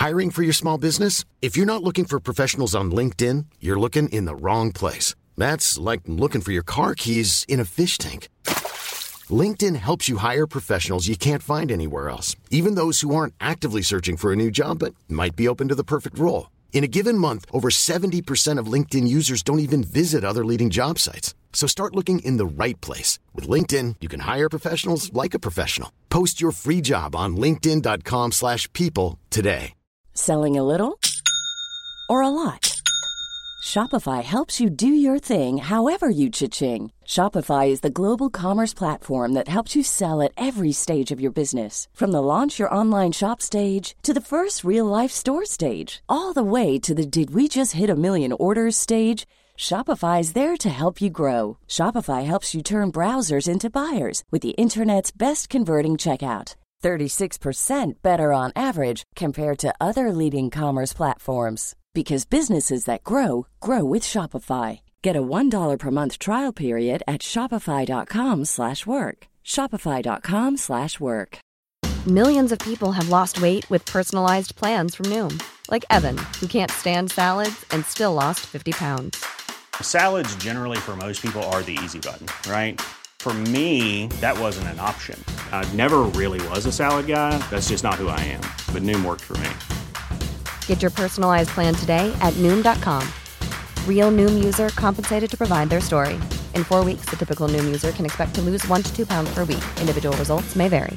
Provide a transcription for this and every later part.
Hiring for your small business? If you're not looking for professionals on LinkedIn, you're looking in the wrong place. That's like looking for your car keys in a fish tank. LinkedIn helps you hire professionals you can't find anywhere else, even those who aren't actively searching for a new job but might be open to the perfect role. In a given month, over 70% of LinkedIn users don't even visit other leading job sites. So start looking in the right place. With LinkedIn, you can hire professionals like a professional. Post your free job on linkedin.com/people today. Selling a little or a lot? Shopify helps you do your thing however you cha-ching. Shopify is the global commerce platform that helps you sell at every stage of your business. From the launch your online shop stage to the first real-life store stage, all the way to the did we just hit a million orders stage. Shopify is there to help you grow. Shopify helps you turn browsers into buyers with the internet's best converting checkout. 36% better on average compared to other leading commerce platforms. Because businesses that grow, grow with Shopify. Get a $1 per month trial period at shopify.com/work. Shopify.com/work. Millions of people have lost weight with personalized plans from Noom. Like Evan, who can't stand salads and still lost 50 pounds. Salads generally for most people are the easy button, right? For me, that wasn't an option. I never really was a salad guy. That's just not who I am. But Noom worked for me. Get your personalized plan today at Noom.com. Real Noom user compensated to provide their story. In 4 weeks, the typical Noom user can expect to lose 1 to 2 pounds per week. Individual results may vary.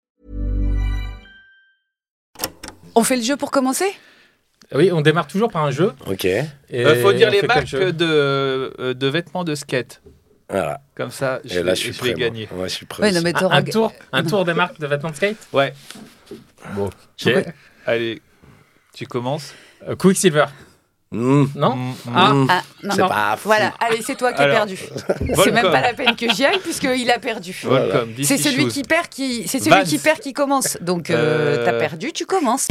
On fait le jeu pour commencer ? Oui, on démarre toujours par un jeu. Ok. Il faut dire les marques de vêtements de skate. Voilà. Comme ça, je vais gagner. Ouais, je suis prêt. Ouais, non, mais un tour des marques de vêtements de skate. Ouais. Bon. Ok. Allez, tu commences. Quicksilver. Non. Non. C'est pas fou. Voilà, allez, c'est toi qui as perdu. C'est même pas la peine que j'y aille puisqu'il a perdu. Voilà. C'est celui qui perd qui commence. Donc t'as perdu, tu commences.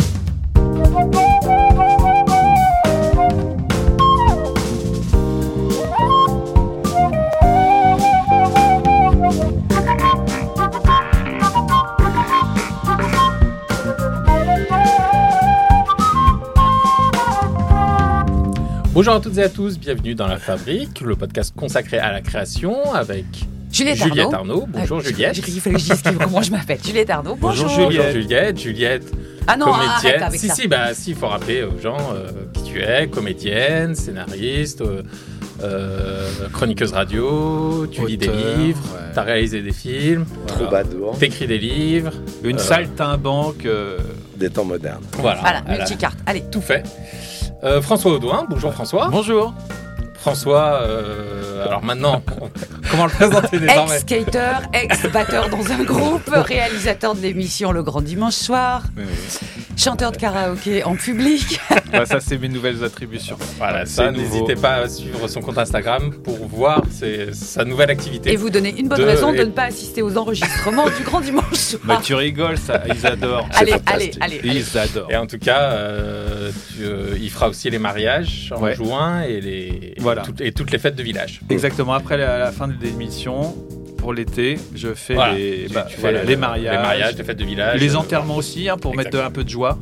Bonjour à toutes et à tous, bienvenue dans La Fabrique, le podcast consacré à la création avec Juliette Arnaud. Bonjour Juliette. Il fallait que je dise comment je m'appelle. Juliette Arnaud. Bonjour Juliette. Juliette. Ah non, comédienne. arrête avec ça. Il faut rappeler aux gens qui tu es, comédienne, scénariste, chroniqueuse radio, tu lis des livres, tu as réalisé des films, troubadour, t'écris des livres, une saltimbanque des temps modernes. Voilà, multicarte. Allez, tout fait. François Audouin, bonjour François. Bonjour. François, alors maintenant, comment le présenter désormais ? Ex-skater, ex-batteur dans un groupe, réalisateur de l'émission Le Grand Dimanche Soir, chanteur de karaoké en public. Ça, c'est mes nouvelles attributions. Voilà, ça, n'hésitez pas à suivre son compte Instagram pour voir sa nouvelle activité. Et vous donner une bonne raison de ne pas assister aux enregistrements du Grand Dimanche Soir. Mais tu rigoles, ça, ils adorent. Allez. Ils adorent. Et en tout cas, il fera aussi les mariages en juin et toutes les fêtes de village. Exactement, après la fin de l'émission, pour l'été, je fais les mariages, les fêtes de village. Les enterrements aussi, pour mettre un peu de joie.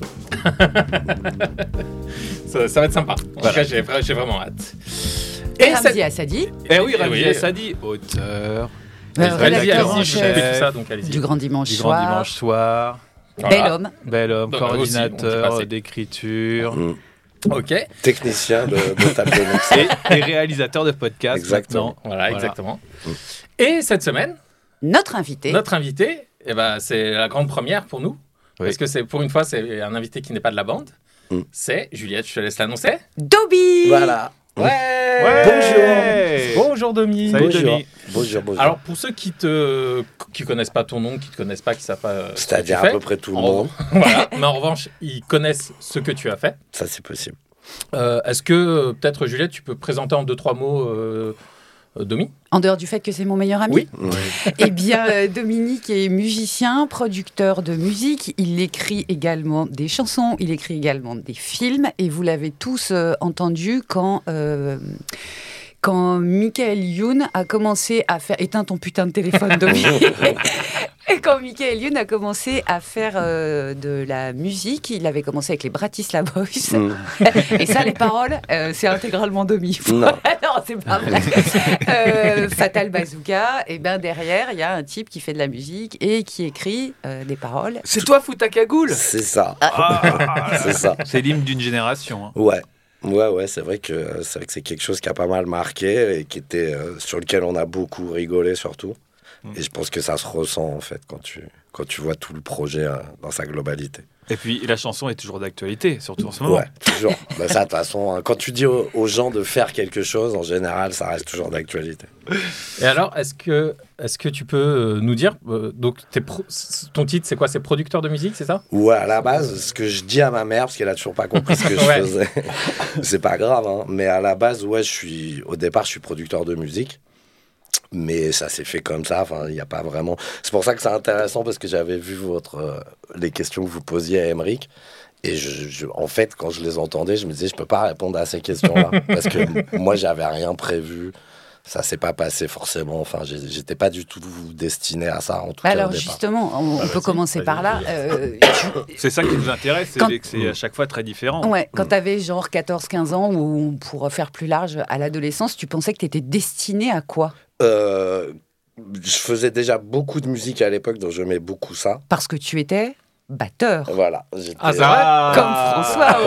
ça va être sympa. En tout cas, j'ai vraiment hâte. Et Ramzi Assadi. Ramzi Assadi, auteur, rédacteur en chef du Grand Dimanche Soir. Voilà. Bel homme, coordinateur d'écriture. Ok. Technicien de table de mix. Et réalisateur de podcast. Exactement. Voilà, exactement. Et cette semaine, notre invité, c'est la grande première pour nous. Oui. Parce que pour une fois, c'est un invité qui n'est pas de la bande. C'est Juliette, je te laisse l'annoncer. Dobby. Voilà. Ouais. Bonjour Domi. Salut Domi. Bonjour. Alors pour ceux qui connaissent pas ton nom, qui te connaissent pas, qui savent pas c'est-à-dire à peu près tout le monde. Voilà. Mais en revanche, ils connaissent ce que tu as fait. Ça c'est possible. Est-ce que peut-être Juliette, tu peux présenter en 2-3 mots Domi ? En dehors du fait que c'est mon meilleur ami. Oui. Eh bien, Dominique est musicien, producteur de musique. Il écrit également des chansons, il écrit également des films. Et vous l'avez tous entendu quand Quand Michael Youn a commencé à faire... Éteins ton putain de téléphone, Domi. Et quand Michael Youn a commencé à faire de la musique, il avait commencé avec les Bratislava Boys. Et ça, les paroles, c'est intégralement Domi. Non. Non, c'est pas vrai. Fatal Bazooka, et ben derrière, il y a un type qui fait de la musique et qui écrit des paroles. C'est toi, fous ta cagoule. C'est ça. C'est ça. C'est l'hymne d'une génération. Hein. Ouais, c'est vrai que c'est quelque chose qui a pas mal marqué et qui était sur lequel on a beaucoup rigolé surtout. Et je pense que ça se ressent en fait quand tu vois tout le projet dans sa globalité. Et puis la chanson est toujours d'actualité, surtout en ce moment. Ouais, toujours. Ça, de toute façon, quand tu dis aux gens de faire quelque chose, en général, ça reste toujours d'actualité. Et alors, est-ce que tu peux nous dire, donc ton titre, c'est quoi? C'est producteur de musique, c'est ça? Ouais, à la base, ce que je dis à ma mère, parce qu'elle a toujours pas compris ce que je faisais, c'est pas grave, hein, mais à la base, au départ, je suis producteur de musique. Mais ça s'est fait comme ça, il n'y a pas vraiment... C'est pour ça que c'est intéressant, parce que j'avais vu les questions que vous posiez à Aymeric, et en fait, quand je les entendais, je me disais, je ne peux pas répondre à ces questions-là, parce que moi, j'avais rien prévu, ça ne s'est pas passé forcément, j'étais pas du tout destiné à ça, en tout cas. Alors justement, on peut commencer par là. C'est ça qui nous intéresse, c'est que c'est à chaque fois très différent. Ouais, quand tu avais genre 14-15 ans, ou pour faire plus large, à l'adolescence, tu pensais que tu étais destiné à quoi? Je faisais déjà beaucoup de musique à l'époque, donc j'aimais beaucoup ça. Parce que tu étais batteur. Voilà. Ah, c'est vrai? Comme François.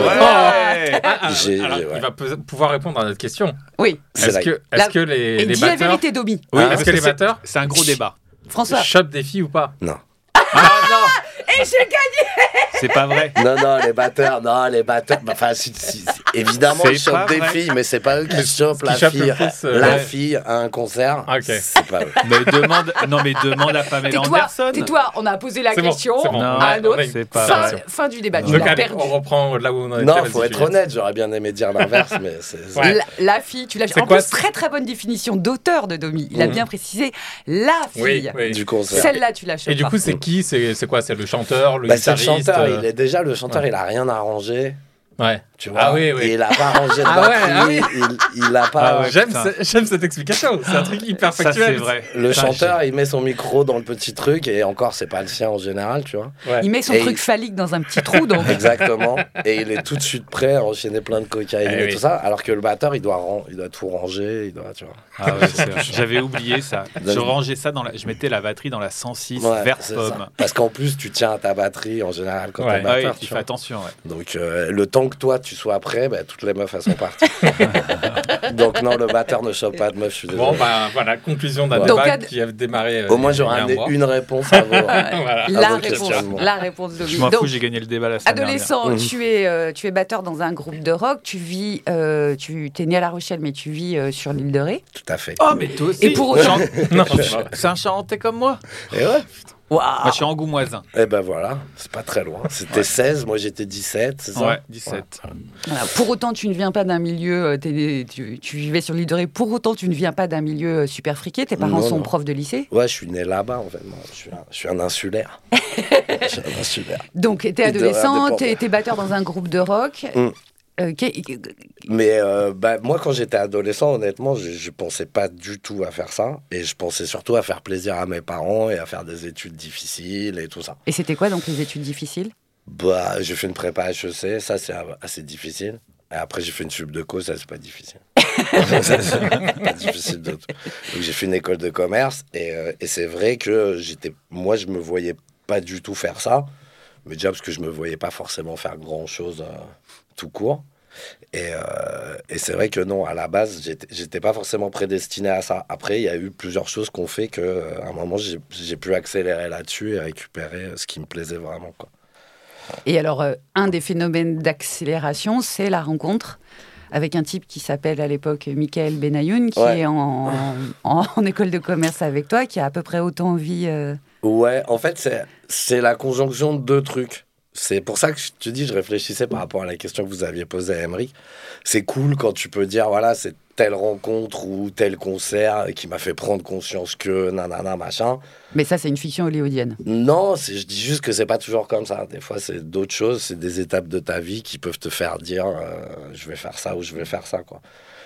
Il va pouvoir répondre à notre question. Oui. Est-ce que les dis batteurs... la vérité, Domi. Oui, est-ce que les batteurs... C'est un gros débat. François. Chopent des filles ou pas? Non. Ah non. Et j'ai gagné. C'est pas vrai. Non, les batteurs. Enfin, évidemment, ils chopent des filles, mais c'est pas eux qui chopent la fille à un concert. Okay. C'est pas eux. Mais demande à Pamela Anderson. Tais-toi, on a posé la question à un autre. C'est pas vrai. Fin du débat. Donc, on reprend là où on en était. Non, faut être honnête, j'aurais bien aimé dire l'inverse, mais la fille, tu l'as... En plus, très très bonne définition d'auteur de Domi. Il a bien précisé la fille. Oui. Du concert. Celle-là, tu la chopes. Et du coup, c'est qui? C'est quoi? C'est le chanteur, le guitariste? C'est le chanteur. Le chanteur, il a rien arrangé. Ouais. Tu vois, ah oui. Et il a pas arrangé de batterie. Il a pas. J'aime cette explication. C'est un truc hyper factuel. Ça, c'est vrai. Le chanteur, il met son micro dans le petit truc et encore, c'est pas le sien en général, tu vois. Ouais. Il met son truc phallique dans un petit trou, donc. Exactement. Et il est tout de suite prêt à enchaîner plein de cocaïne et tout ça. Alors que le batteur, il doit tout ranger, tu vois. Ah ouais, j'avais oublié ça. Je rangeais ça je mettais la batterie dans la 106 vert pomme. Parce qu'en plus, tu tiens à ta batterie en général quand t'es batteur. Tu fais attention. Donc le temps que toi tu sois prêt, toutes les meufs elles sont parties. Donc non, le batteur ne chope pas de meufs, je suis désolé. Bon voilà, conclusion d'un débat qui a démarré. Au moins j'aurai une réponse à vos la réponse de Je m'en fous, j'ai gagné le débat la semaine dernière. Adolescent, tu es batteur dans un groupe de rock, tu es né à La Rochelle mais tu vis sur l'île de Ré. Tout à fait. Oh mais toi aussi. Et pour autant, c'est un charentais comme moi. Et ouais. Wow. Moi, je suis angoumoisin. Et ben voilà, c'est pas très loin. C'était 16, moi j'étais 17, c'est ça? Ouais, 17. Voilà. Pour autant, tu ne viens pas d'un milieu... Tu vivais sur l'île de Ré. Pour autant, tu ne viens pas d'un milieu super friqué. Tes parents sont profs de lycée? Ouais, je suis né là-bas, en fait. Je suis un insulaire. Donc, t'es adolescent, t'es batteur dans un groupe de rock. Mais moi, quand j'étais adolescent, honnêtement, je pensais pas du tout à faire ça. Et je pensais surtout à faire plaisir à mes parents et à faire des études difficiles et tout ça. Et c'était quoi donc les études difficiles? J'ai fait une prépa HEC, ça c'est assez difficile. Et après, j'ai fait une sub de co, ça c'est pas difficile. C'est pas difficile de tout. Donc j'ai fait une école de commerce et c'est vrai que moi, je me voyais pas du tout faire ça. Mais déjà parce que je me voyais pas forcément faire grand chose tout court. Et c'est vrai que non, à la base, j'étais pas forcément prédestiné à ça. Après, il y a eu plusieurs choses qu'on fait qu'à un moment, j'ai pu accélérer là-dessus et récupérer ce qui me plaisait vraiment, quoi. Et alors, un des phénomènes d'accélération, c'est la rencontre avec un type qui s'appelle à l'époque Michael Benayoun, qui est en école de commerce avec toi, qui a à peu près autant envie... Ouais, en fait, c'est la conjonction de deux trucs. C'est pour ça que je te dis, je réfléchissais par rapport à la question que vous aviez posée à Aymeric. C'est cool quand tu peux dire, voilà, c'est telle rencontre ou tel concert qui m'a fait prendre conscience que nanana, machin. Mais ça, c'est une fiction hollywoodienne. Non, je dis juste que c'est pas toujours comme ça. Des fois, c'est d'autres choses, c'est des étapes de ta vie qui peuvent te faire dire je vais faire ça ou je vais faire ça, quoi.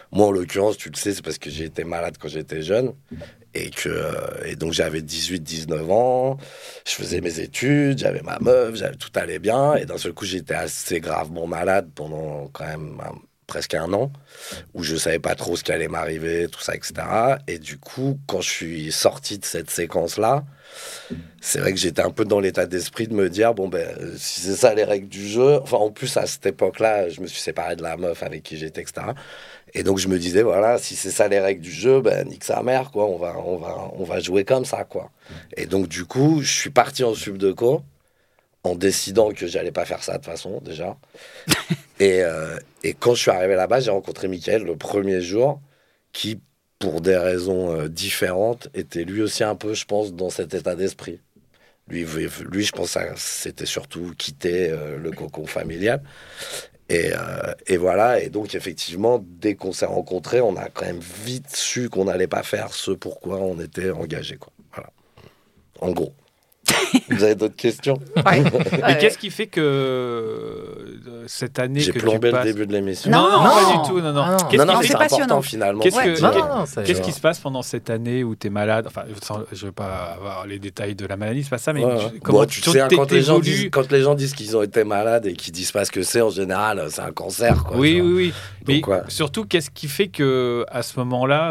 Moi, en l'occurrence, tu le sais, c'est parce que j'ai été malade quand j'étais jeune. Et donc, j'avais 18-19 ans. Je faisais mes études, j'avais ma meuf, tout allait bien. Et d'un seul coup, j'étais assez gravement malade pendant quand même presque un an, où je savais pas trop ce qui allait m'arriver, tout ça, etc. Et du coup, quand je suis sorti de cette séquence-là, c'est vrai que j'étais un peu dans l'état d'esprit de me dire, bon, ben, si c'est ça les règles du jeu... Enfin, en plus, à cette époque-là, je me suis séparé de la meuf avec qui j'étais, etc. Et donc, je me disais, voilà, si c'est ça les règles du jeu, ben, nique sa mère, quoi. On va jouer comme ça, quoi. Et donc, du coup, je suis parti en sub de co, en décidant que j'allais pas faire ça de toute façon, déjà. Et quand je suis arrivé là-bas, j'ai rencontré Mickaël le premier jour, qui, pour des raisons différentes, était lui aussi un peu, je pense, dans cet état d'esprit. Lui je pense que c'était surtout quitter le cocon familial. Et voilà, et donc effectivement, dès qu'on s'est rencontrés, on a quand même vite su qu'on n'allait pas faire ce pourquoi on était engagés, quoi. Voilà. En gros. Vous avez d'autres questions? Mais qu'est-ce qui fait que cette année j'ai que plombé tu passes... le début de l'émission? Non, pas du tout. Non. C'est important finalement. Qu'est-ce qui se passe pendant cette année où tu es malade? Enfin, je ne veux pas avoir les détails de la maladie, c'est pas ça, mais comment tu sais, quand les gens disent qu'ils ont été malades et qu'ils disent pas ce que c'est, en général, c'est un cancer, quoi. Oui. Mais donc, surtout, qu'est-ce qui fait que à ce moment-là,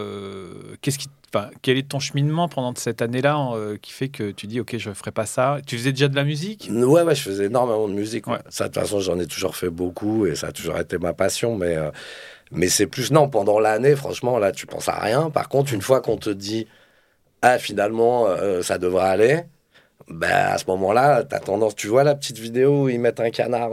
quel est ton cheminement pendant cette année-là qui fait que tu dis, OK, je ne ferai pas ça? Tu faisais déjà de la musique? Ouais, je faisais énormément de musique. Ouais. Ça, de toute façon, j'en ai toujours fait beaucoup et ça a toujours été ma passion. Mais c'est plus... Non, pendant l'année, franchement, là, tu penses à rien. Par contre, une fois qu'on te dit, finalement, ça devrait aller, à ce moment-là, tu as tendance... Tu vois la petite vidéo où ils mettent un canard...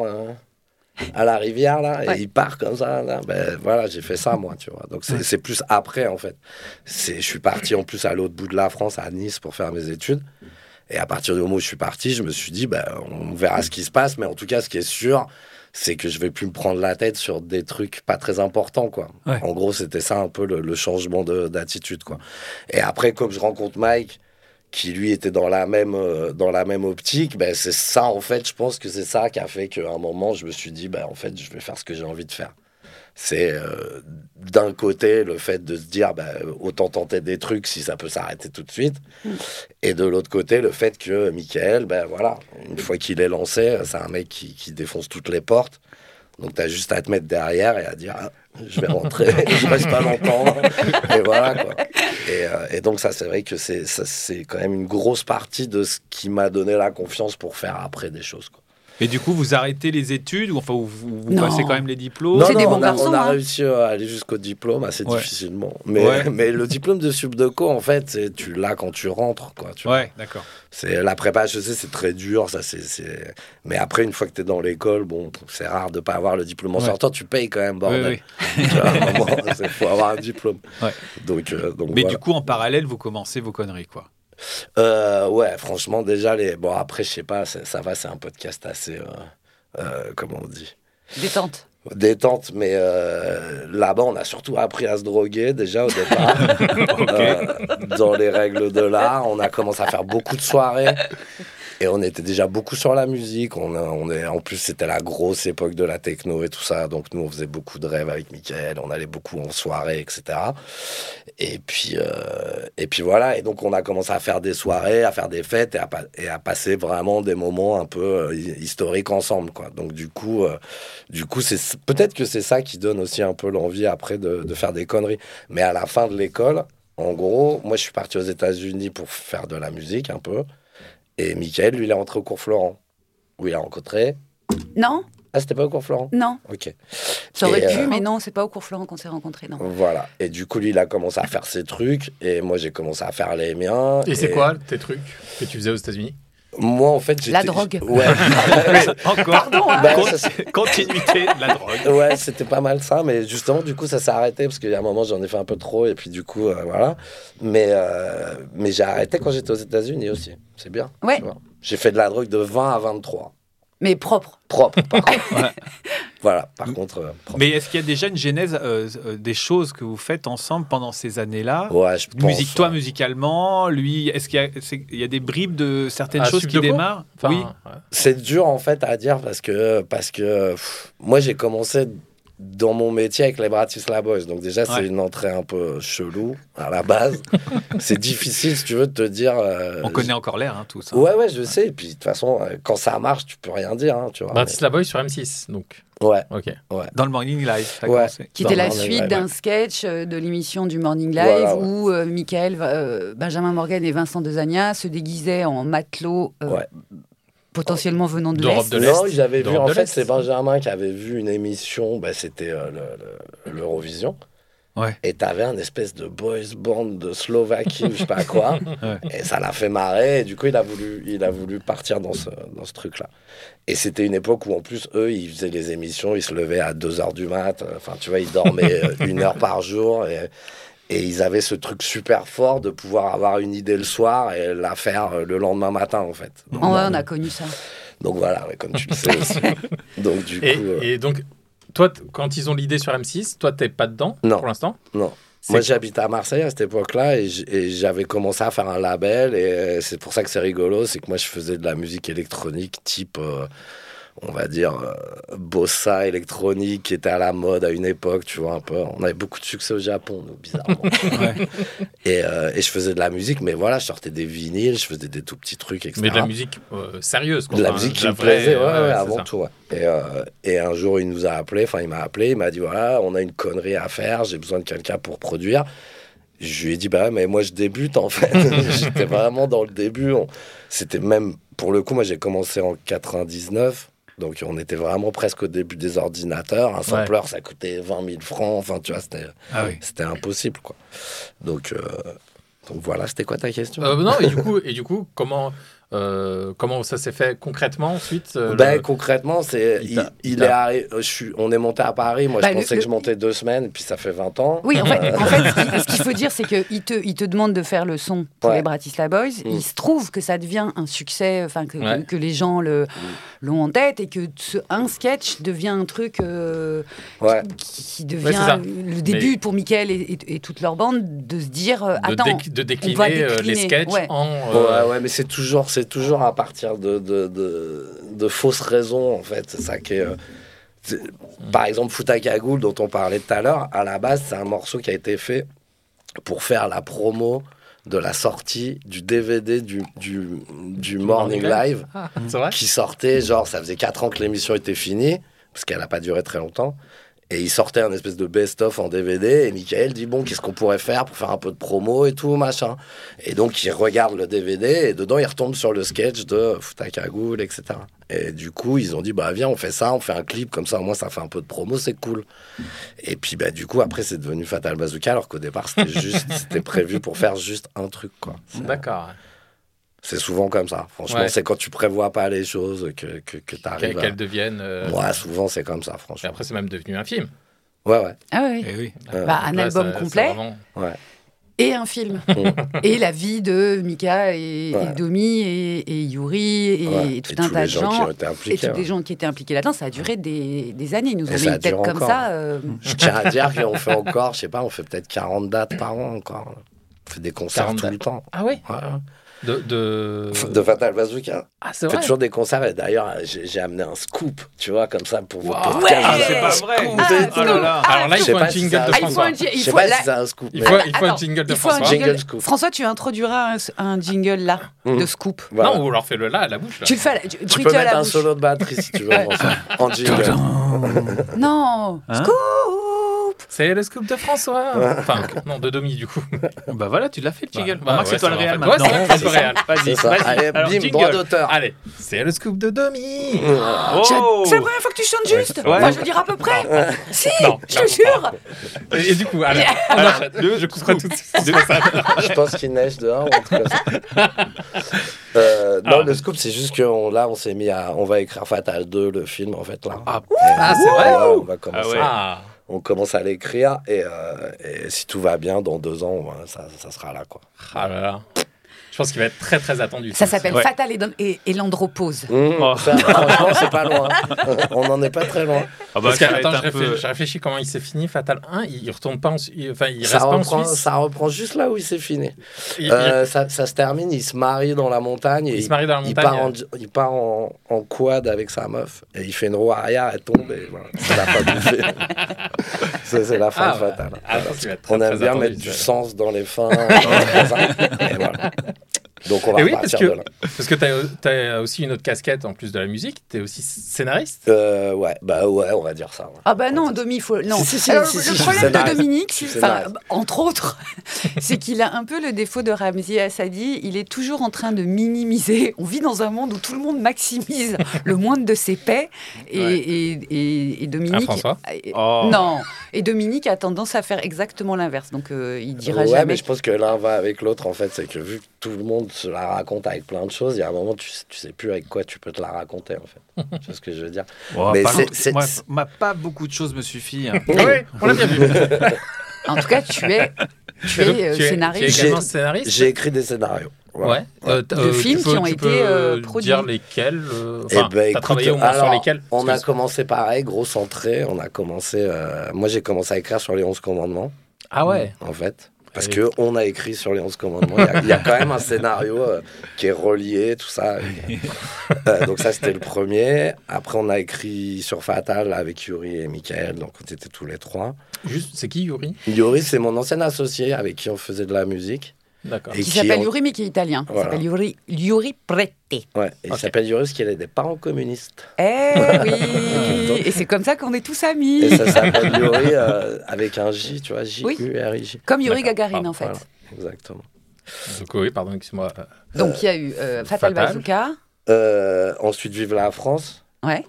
à la rivière, là, et il part comme ça, là. Voilà, j'ai fait ça, moi, tu vois. Donc, c'est plus après, en fait. Je suis parti, en plus, à l'autre bout de la France, à Nice, pour faire mes études. Et à partir du moment où je suis parti, je me suis dit, on verra ce qui se passe, mais en tout cas, ce qui est sûr, c'est que je vais plus me prendre la tête sur des trucs pas très importants, quoi. Ouais. En gros, c'était ça, un peu, le changement d'attitude, quoi. Et après, comme je rencontre Mike, qui lui était dans la même optique, c'est ça, en fait, je pense que c'est ça qui a fait qu'à un moment, je me suis dit, en fait, je vais faire ce que j'ai envie de faire. C'est d'un côté le fait de se dire, autant tenter des trucs si ça peut s'arrêter tout de suite, et de l'autre côté, le fait que Mickaël, voilà, une fois qu'il est lancé, c'est un mec qui défonce toutes les portes, donc t'as juste à te mettre derrière et à dire, je vais rentrer, je reste pas longtemps, et voilà, quoi. Et donc ça, c'est vrai que c'est quand même une grosse partie de ce qui m'a donné la confiance pour faire après des choses, quoi. Et du coup, vous arrêtez les études ou enfin vous passez quand même les diplômes? C'est des bons garçons. On a réussi à aller jusqu'au diplôme assez difficilement. Mais le diplôme de sub de co, en fait, tu l'as quand tu rentres, quoi. Tu vois. D'accord. C'est la prépa HEC, c'est très dur, ça. Mais après, une fois que t'es dans l'école, bon, c'est rare de pas avoir le diplôme en sortant. Tu payes quand même, bordel. Il faut avoir un diplôme. Ouais. Donc, mais voilà. Du coup, en parallèle, vous commencez vos conneries, quoi. Ouais, franchement, déjà, bon, après, je sais pas, ça va, c'est un podcast assez, comment on dit? Détente, mais là-bas, on a surtout appris à se droguer, déjà, au départ. Dans les règles de l'art, on a commencé à faire beaucoup de soirées. Et on était déjà beaucoup sur la musique. En plus, c'était la grosse époque de la techno et tout ça. Donc, nous, on faisait beaucoup de rêves avec Mickaël. On allait beaucoup en soirée, etc. Et puis voilà. Et donc, on a commencé à faire des soirées, à faire des fêtes et à passer vraiment des moments un peu historiques ensemble, quoi. Donc, du coup, peut-être que c'est ça qui donne aussi un peu l'envie après de faire des conneries. Mais à la fin de l'école, en gros, moi, je suis parti aux États-Unis pour faire de la musique un peu. Et Mickaël, lui, il est rentré au cours Florent, où il a rencontré... Non. Ah, c'était pas au cours Florent? Non. Ok. Ça aurait pu, mais non, c'est pas au cours Florent qu'on s'est rencontrés, non. Voilà. Et du coup, lui, il a commencé à faire ses trucs, et moi, j'ai commencé à faire les miens. Et c'est quoi tes trucs que tu faisais aux États-Unis? Moi, en fait, j'étais... La drogue. Ouais. Encore. Pardon, continuité de la drogue. Ouais, c'était pas mal ça, mais justement, du coup, ça s'est arrêté, parce qu'il y a un moment, j'en ai fait un peu trop, et puis du coup, voilà. Mais j'ai arrêté quand j'étais aux États-Unis aussi. C'est bien. Ouais. J'ai fait de la drogue de 20 à 23. Mais propre. Propre, par contre. Ouais. Voilà, par contre... propre. Mais est-ce qu'il y a déjà une genèse des choses que vous faites ensemble pendant ces années-là? Ouais, je pense. Toi, musicalement, lui, est-ce qu'il y a des bribes de certaines choses qui démarrent? Enfin, oui. Ouais. C'est dur, en fait, à dire, parce que moi, j'ai commencé dans mon métier avec les Bratislava Boys. Donc déjà, c'est une entrée un peu chelou à la base. C'est difficile, si tu veux, de te dire... On connaît encore l'air, tous. Ouais, je sais. Et puis, de toute façon, quand ça marche, tu peux rien dire. Tu vois, Bratislava Boys sur M6, donc. Ouais. Ok. Ouais. Dans le Morning Live. Qui était la suite d'un sketch de l'émission du Morning Live où Benjamin Morgan et Vincent Dezania se déguisaient en matelots potentiellement venant de l'Est. Non, j'avais vu, en fait, c'est Benjamin qui avait vu une émission, c'était l'Eurovision. Ouais. Et t'avais un espèce de boys band de Slovaquie ou je sais pas quoi. Et ça l'a fait marrer. Et du coup, il a voulu partir dans ce truc-là. Et c'était une époque où, en plus, eux, ils faisaient les émissions, ils se levaient à 2h du mat. Enfin, tu vois, ils dormaient 1 heure par jour. Et ils avaient ce truc super fort de pouvoir avoir une idée le soir et la faire le lendemain matin, en fait. Donc, on a connu ça. Donc voilà, comme tu le sais aussi. Donc, du coup, et donc, toi, quand ils ont l'idée sur M6, toi, t'es pas dedans pour l'instant ? Non. Moi, j'habitais à Marseille à cette époque-là et j'avais commencé à faire un label. Et c'est pour ça que c'est rigolo, c'est que moi, je faisais de la musique électronique type... on va dire, bossa électronique qui était à la mode à une époque, tu vois, un peu. On avait beaucoup de succès au Japon, nous, bizarrement. Et je faisais de la musique, mais voilà, je sortais des vinyles, je faisais des tout petits trucs, etc. Mais de la musique sérieuse, quoi. De la musique qui me plaisait, avant tout. Et un jour, il nous a appelés, il m'a appelé, il m'a dit, voilà, on a une connerie à faire, j'ai besoin de quelqu'un pour produire. Je lui ai dit, mais moi, je débute, en fait. J'étais vraiment dans le début. C'était même, pour le coup, moi, j'ai commencé en 99. Donc, on était vraiment presque au début des ordinateurs. Un sampler, ça coûtait 20 000 francs. Enfin, tu vois, c'était impossible, quoi. Donc voilà, c'était quoi ta question ? Non, et du coup, comment ça s'est fait concrètement ensuite Concrètement, on est monté à Paris. Moi, je pensais que je montais 2 semaines, puis ça fait 20 ans. Oui, en fait ce qu'il faut dire, c'est qu'il te demande de faire le son pour les Bratislava Boys. Il se trouve que ça devient un succès, que les gens l'ont en tête, et que un sketch devient un truc qui devient le début pour Mickaël et toute leur bande de se dire de décliner les sketchs en... mais c'est toujours à partir de fausses raisons, en fait. C'est ça qui est... Par exemple, Fouta Cagoule, dont on parlait tout à l'heure, à la base, c'est un morceau qui a été fait pour faire la promo de la sortie du DVD du Morning Live, qui sortait, ça faisait 4 ans que l'émission était finie, parce qu'elle n'a pas duré très longtemps. Et il sortait un espèce de best-of en DVD, et Mickaël dit, qu'est-ce qu'on pourrait faire pour faire un peu de promo et tout, machin. Et donc, il regarde le DVD, et dedans, il retombe sur le sketch de Fouta Cagoule, etc. Et du coup, ils ont dit, viens, on fait ça, on fait un clip, comme ça, au moins, ça fait un peu de promo, c'est cool. Et puis, du coup, après, c'est devenu Fatal Bazooka, alors qu'au départ, c'était prévu pour faire juste un truc, quoi. D'accord. C'est souvent comme ça. Franchement, c'est quand tu prévois pas les choses que tu arrives qu'elles deviennent... souvent, c'est comme ça, franchement. Et après, c'est même devenu un film. Ouais. Ah oui. Un album complet. Et un film. Et la vie de Mika et Domi et Yuri et tout un tas de gens. Et tous les gens qui étaient impliqués là-dedans. Ça a duré des années. Ils nous ont mis une tête comme ça. Je tiens à dire qu'on fait encore, je sais pas, on fait peut-être 40 dates par an encore. On fait des concerts tout le temps. Ah oui. De Fatal Bazooka. Ah, c'est vrai. On fait toujours des concerts, et d'ailleurs j'ai amené un scoop, tu vois, comme ça pour votre podcast. C'est pas vrai. Alors là, il faut un jingle de François. Je sais pas si c'est un scoop. Il faut un jingle de François. François, tu introduiras un jingle là, de scoop. Non, ou alors fais-le là, à la bouche. Tu le fais. Tu peux mettre un solo de batterie si tu veux, en jingle. Non, scoop. C'est le scoop de François. Enfin, non, de Domi, du coup. Voilà, tu l'as fait, le jingle. C'est toi le réel maintenant. C'est le réel. Vas-y. Allez, bim, droit d'auteur. Allez, c'est le scoop de Domi. C'est la première fois que tu chantes juste. Moi, je veux dire à peu près. Si, je te jure. Et du coup, allez, on enchaîne. Je couperai tout de suite. Je pense qu'il neige dehors, ou en tout cas. Non, le scoop, c'est juste qu'on on s'est mis à... On va écrire Fatal 2, le film, en fait, là. C'est vrai. On va commencer. On commence à l'écrire, et si tout va bien, dans 2 ans, ça sera là, quoi. Ah là là. Je pense qu'il va être très très attendu. Ça s'appelle Fatal et l'andropause. Franchement, c'est pas loin. On n'en est pas très loin. Parce que, attends, je réfléchis comment il s'est fini, Fatal 1, il retourne pas il reste pas en Suisse. Ça reprend juste là où il s'est fini. Ça se termine, il se marie dans la montagne. Il part en quad avec sa meuf. Et il fait une roue arrière, elle tombe et voilà. C'est la fin du film. C'est la fin de Fatal. On aime bien mettre du sens dans les fins. Et voilà. Donc on va partir de là. Parce que tu as aussi une autre casquette en plus de la musique, tu es aussi scénariste. Ouais, on va dire ça. Ouais. Ah bah non, Domi, il faut... Non. Le problème de Dominique, entre autres, c'est qu'il a un peu le défaut de Ramzi Assadi, il est toujours en train de minimiser. On vit dans un monde où tout le monde maximise le moindre de ses paix et Dominique... François Non, et Dominique a tendance à faire exactement l'inverse, donc il dira jamais... Ouais, mais je pense que l'un va avec l'autre, en fait, c'est que vu que tout le monde se la raconte avec plein de choses, il y a un moment tu sais plus avec quoi tu peux te la raconter en fait. Tu vois ce que je veux dire. Moi, pas beaucoup de choses me suffit. Hein. Oui, on l'a bien vu. En tout cas, tu es scénariste. Tu es également scénariste. J'ai écrit des scénarios. Voilà. De films qui ont été produits. Dire lesquels t'as travaillé au moins sur lesquels. On a commencé pareil, grosse entrée. On a commencé. Moi, j'ai commencé à écrire sur les 11 commandements. Ah ouais. En fait. Parce qu'on a écrit sur les 11 commandements. Il y a quand même un scénario qui est relié, tout ça. Donc ça, c'était le premier. Après, on a écrit sur Fatal avec Yuri et Michael. Donc on était tous les trois. Juste, c'est qui Yuri ? Yuri, c'est mon ancien associé avec qui on faisait de la musique. D'accord. Qui s'appelle Yuri, mais qui est italien. Voilà. Il s'appelle Yuri Prete. Ouais, il s'appelle Yuri parce qu'il a des parents communistes. Eh oui. Et c'est comme ça qu'on est tous amis. Et ça s'appelle Yuri avec un J, tu vois, J-U-R-I-J. Comme Yuri Gagarin, en fait. Voilà, exactement. Donc oui, pardon, excuse-moi. Donc il y a eu Fatal Bazooka. Ensuite, Vive la France. Ouais.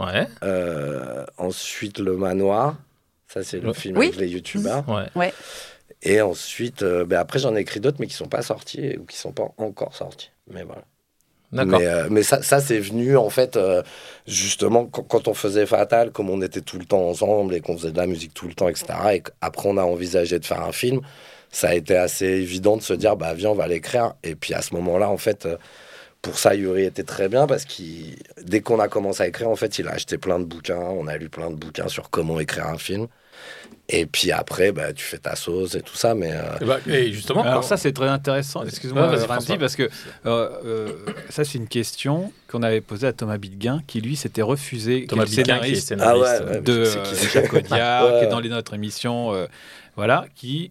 Ensuite, Le Manoir. Ça, c'est le film avec les youtubeurs. Ouais. Et ensuite, après, j'en ai écrit d'autres, mais qui ne sont pas sortis ou qui ne sont pas encore sortis. Mais voilà. D'accord. Mais ça c'est venu, en fait, justement, quand on faisait Fatal, comme on était tout le temps ensemble et qu'on faisait de la musique tout le temps, etc. Et qu'après, on a envisagé de faire un film, ça a été assez évident de se dire, viens, on va l'écrire. Et puis, à ce moment-là, en fait... Pour ça, Yuri était très bien parce que dès qu'on a commencé à écrire, en fait, il a acheté plein de bouquins. On a lu plein de bouquins sur comment écrire un film. Et puis après, tu fais ta sauce et tout ça. Mais et justement, alors ça, c'est très intéressant. Excuse-moi, Ramzi, parce que ça, c'est une question qu'on avait posée à Thomas Bidguin, qui lui s'était refusé. Thomas Bidguin, qui est scénariste de Jacques Audiard, qui est dans notre émission, qui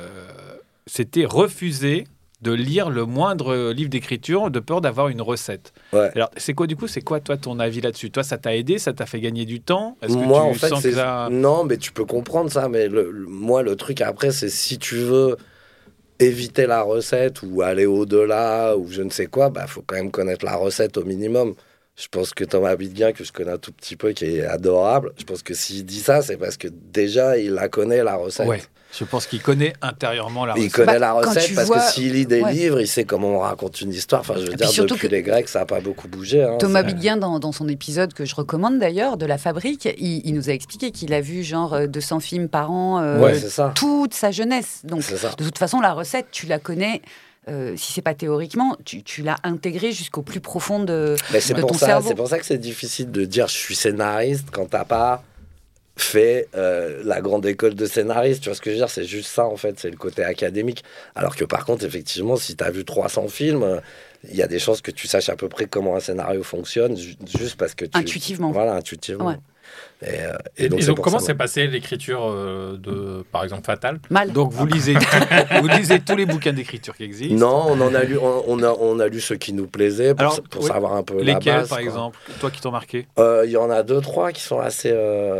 s'était refusé de lire le moindre livre d'écriture de peur d'avoir une recette. Ouais. Alors, c'est quoi, toi, ton avis là-dessus ? Toi, ça t'a aidé ? Ça t'a fait gagner du temps ? Est-ce que moi, tu en fait, sens que ça... Non, mais tu peux comprendre ça. Mais moi, le truc après, c'est si tu veux éviter la recette ou aller au-delà ou je ne sais quoi, faut quand même connaître la recette au minimum. Je pense que Thomas Bidguin, que je connais un tout petit peu, qui est adorable, je pense que s'il dit ça, c'est parce que déjà, il la connaît, la recette. Ouais. Je pense qu'il connaît intérieurement la recette. Il connaît la recette parce que s'il lit des livres, il sait comment on raconte une histoire. Enfin, je veux dire, depuis les Grecs, ça n'a pas beaucoup bougé. Hein, Thomas Bidguin, dans son épisode que je recommande d'ailleurs, de La Fabrique, il nous a expliqué qu'il a vu genre 200 films par an toute sa jeunesse. Donc, de toute façon, la recette, tu la connais. Si c'est pas théoriquement, tu l'as intégré jusqu'au plus profond de ton cerveau. C'est pour ça que c'est difficile de dire je suis scénariste quand t'as pas fait la grande école de scénariste. Tu vois ce que je veux dire ? C'est juste ça, en fait, c'est le côté académique. Alors que par contre, effectivement, si t'as vu 300 films, il y a des chances que tu saches à peu près comment un scénario fonctionne, juste parce que tu... Intuitivement. Voilà, intuitivement. Ouais. Et donc comment s'est passée l'écriture de, par exemple, Fatal ? Mal. Donc vous lisez tous les bouquins d'écriture qui existent ? Non, on a lu ceux qui nous plaisaient pour savoir un peu la base. Lesquels, par exemple, toi qui t'ont marqué ? Il y en a 2-3 qui sont assez...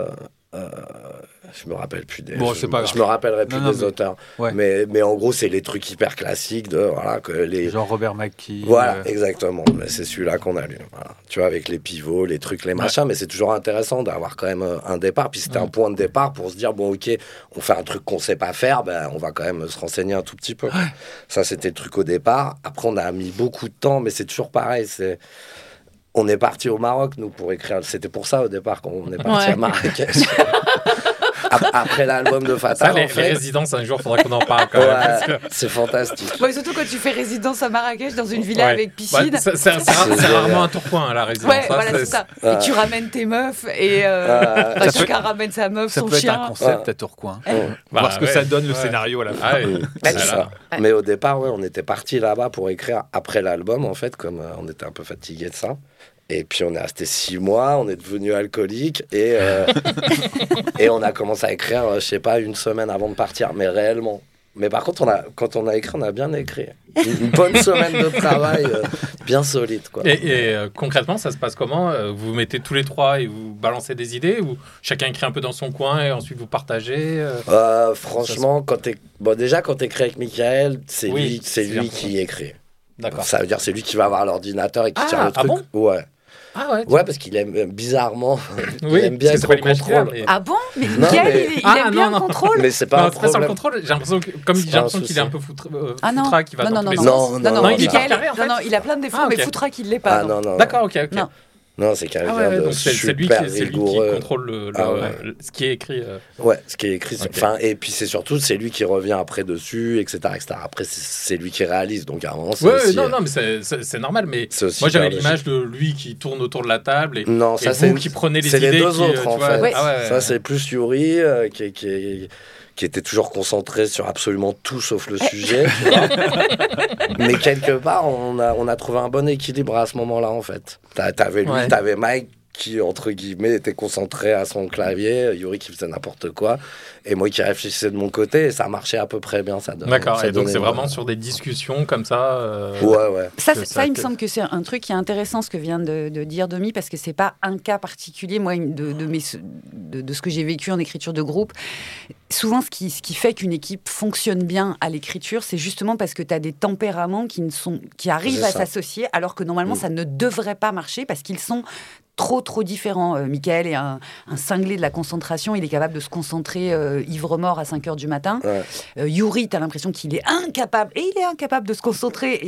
je me rappelle plus des. Bon, c'est pas grave. Je me rappellerai plus des auteurs. Ouais. Mais en gros, c'est les trucs hyper classiques de genre Robert McKee. Voilà, exactement. C'est celui-là qu'on a lu. Voilà. Tu vois, avec les pivots, les trucs, les machins. Mais c'est toujours intéressant d'avoir quand même un départ. Puis c'était un point de départ pour se dire bon, ok, on fait un truc qu'on sait pas faire, on va quand même se renseigner un tout petit peu. Ouais. Ça, c'était le truc au départ. Après, on a mis beaucoup de temps, mais c'est toujours pareil. On est parti au Maroc, nous, pour écrire. C'était pour ça, au départ, qu'on est parti à Marrakech. Après l'album de Fatal, Ça, les résidences, un jour, il faudra qu'on en parle quand même. Parce que... C'est fantastique. Ouais, surtout quand tu fais résidence à Marrakech dans une villa avec piscine. Ouais, c'est rarement un tourcoing, la résidence. Ouais, voilà, c'est ça. Et tu ramènes tes meufs et chacun ramène sa meuf, son chien. Ça peut être un concept à Tourcoing. Voir ce que ça donne le scénario à la fin. C'est ça. Mais au départ, on était partis là-bas pour écrire après l'album, en fait, comme on était un peu fatigués de ça. Et puis on est resté 6 mois, on est devenu alcoolique et on a commencé à écrire, je sais pas, 1 semaine avant de partir, mais réellement. Mais par contre, quand on a écrit, on a bien écrit. Une bonne semaine de travail bien solide, quoi. Et concrètement, ça se passe comment ? Vous vous mettez tous les 3 et vous balancez des idées ou chacun écrit un peu dans son coin et ensuite vous partagez Franchement, déjà quand t'écris avec Michael, c'est lui qui écrit. D'accord. Ça veut dire c'est lui qui va avoir l'ordinateur et qui tire le truc. Ah bon ? Ouais. Ah ouais, ouais, parce qu'il aime bizarrement, il aime bien être au contrôle. Mais... Ah bon? Mais Mickaël, il aime bien le contrôle. Mais c'est pas un problème. Sur le contrôle, j'ai l'impression qu'il est un peu foutraque, il va dans tous les sens. Non, il a plein de défauts, mais foutraque, il l'est pas. D'accord, ok. Non, c'est quelqu'un de super rigoureux. C'est lui qui contrôle ce qui est écrit. Ouais, ce qui est écrit. Et puis c'est surtout, c'est lui qui revient après dessus, etc. Après, c'est lui qui réalise. Donc à un moment, c'est aussi... non, mais c'est normal. Mais moi, j'avais l'image de lui qui tourne autour de la table et vous qui prenez les idées. C'est les deux autres, en fait. Ouais. Ça, c'est plus Yuri qui était toujours concentré sur absolument tout sauf le sujet. Tu vois. Mais quelque part, on a trouvé un bon équilibre à ce moment-là, en fait. T'avais lui, t'avais Mike qui, entre guillemets, était concentré à son clavier, Yuri qui faisait n'importe quoi, et moi qui réfléchissais de mon côté, et ça marchait à peu près bien. D'accord, et donc c'est vraiment sur des discussions comme ça Ouais. Ça, il me semble que c'est un truc qui est intéressant, ce que vient de dire Domi, parce que c'est pas un cas particulier, moi, de ce que j'ai vécu en écriture de groupe. Souvent, ce qui fait qu'une équipe fonctionne bien à l'écriture, c'est justement parce que tu as des tempéraments qui arrivent à s'associer, alors que normalement, ça ne devrait pas marcher, parce qu'ils sont trop différents. Michael est un cinglé de la concentration, il est capable de se concentrer ivre-mort à 5h du matin. Yuri, tu as l'impression qu'il est incapable, et il est incapable de se concentrer,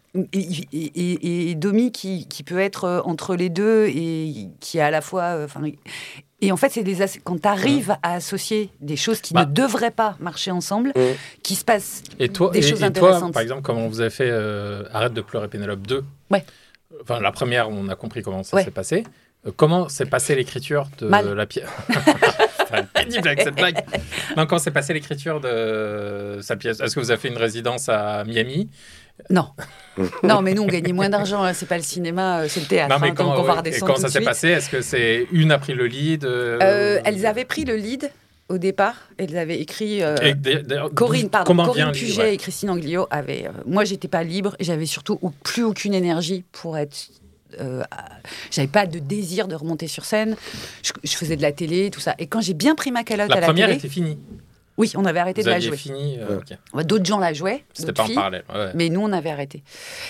et Domi qui peut être entre les deux, et qui est à la fois... Et en fait, quand tu arrives à associer des choses qui ne devraient pas marcher ensemble, qu'il se passe des choses intéressantes. Toi, par exemple, comment vous avez fait Arrête de pleurer Pénélope 2 ? Ouais. Enfin, la première, on a compris comment ça s'est passé. Comment s'est passée l'écriture de la pièce ? C'est pénible avec cette blague. Non, comment s'est passée l'écriture de sa pièce ? Est-ce que vous avez fait une résidence à Miami ? Non. Non, mais nous, on gagnait moins d'argent. C'est pas le cinéma, c'est le théâtre. Non, mais comment ça s'est passé ? Est-ce que c'est une a pris le lead Elles avaient pris le lead au départ. Elles avaient écrit... Corinne Puget et Christine Anglio avaient... moi, j'étais pas libre et j'avais surtout plus aucune énergie pour être... j'avais pas de désir de remonter sur scène. Je faisais de la télé, tout ça. Et quand j'ai bien pris ma calotte à la télé... La première était finie. Oui, on avait arrêté de la jouer. Fini, D'autres gens la jouaient. C'était pas en parallèle. Mais nous, on avait arrêté.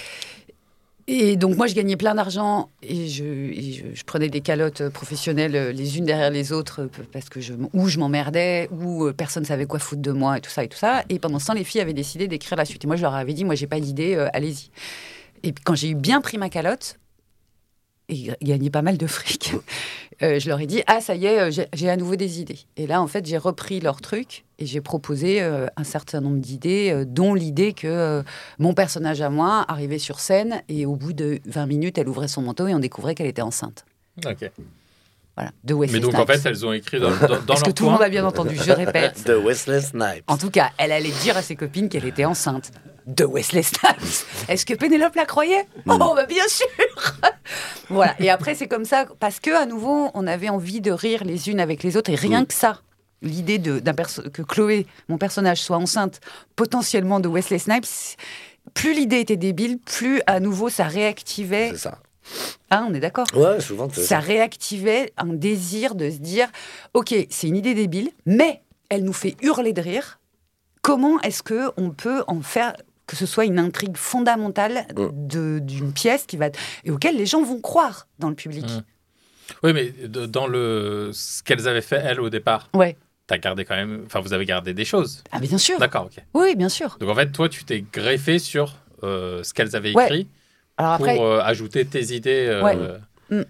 Et donc, moi, je gagnais plein d'argent et je prenais des calottes professionnelles les unes derrière les autres parce que je m'emmerdais, ou personne ne savait quoi foutre de moi et tout ça. Et pendant ce temps, les filles avaient décidé d'écrire la suite. Et moi, je leur avais dit, moi, j'ai pas d'idée, allez-y. Et quand j'ai bien pris ma calotte, et gagné pas mal de fric, je leur ai dit, ça y est, j'ai à nouveau des idées. Et là, en fait, j'ai repris leur truc et j'ai proposé un certain nombre d'idées, dont l'idée que mon personnage à moi arrivait sur scène et au bout de 20 minutes, elle ouvrait son manteau et on découvrait qu'elle était enceinte. Ok. Voilà, de Wesley Snipes. Mais donc, en fait, elles ont écrit dans leur Est-ce que tout le monde a bien entendu ? Je répète. De Wesley Snipes. En tout cas, elle allait dire à ses copines qu'elle était enceinte de Wesley Snipes. Est-ce que Pénélope la croyait ? Oh, bien sûr. Voilà. Et après, c'est comme ça, parce qu'à nouveau, on avait envie de rire les unes avec les autres, et rien que ça, l'idée que Chloé, mon personnage, soit enceinte potentiellement de Wesley Snipes, plus l'idée était débile, plus à nouveau ça réactivait... C'est ça. On est d'accord ? Ouais, souvent. Ça réactivait un désir de se dire, ok, c'est une idée débile, mais elle nous fait hurler de rire. Comment est-ce qu'on peut en faire que ce soit une intrigue fondamentale d'une pièce et auquel les gens vont croire dans le public ? Oui, mais dans ce qu'elles avaient fait, elles, au départ, t'as gardé quand même... Enfin, vous avez gardé des choses. Ah, bien sûr. D'accord, ok. Oui, bien sûr. Donc, en fait, toi, tu t'es greffé sur ce qu'elles avaient écrit pour ajouter tes idées.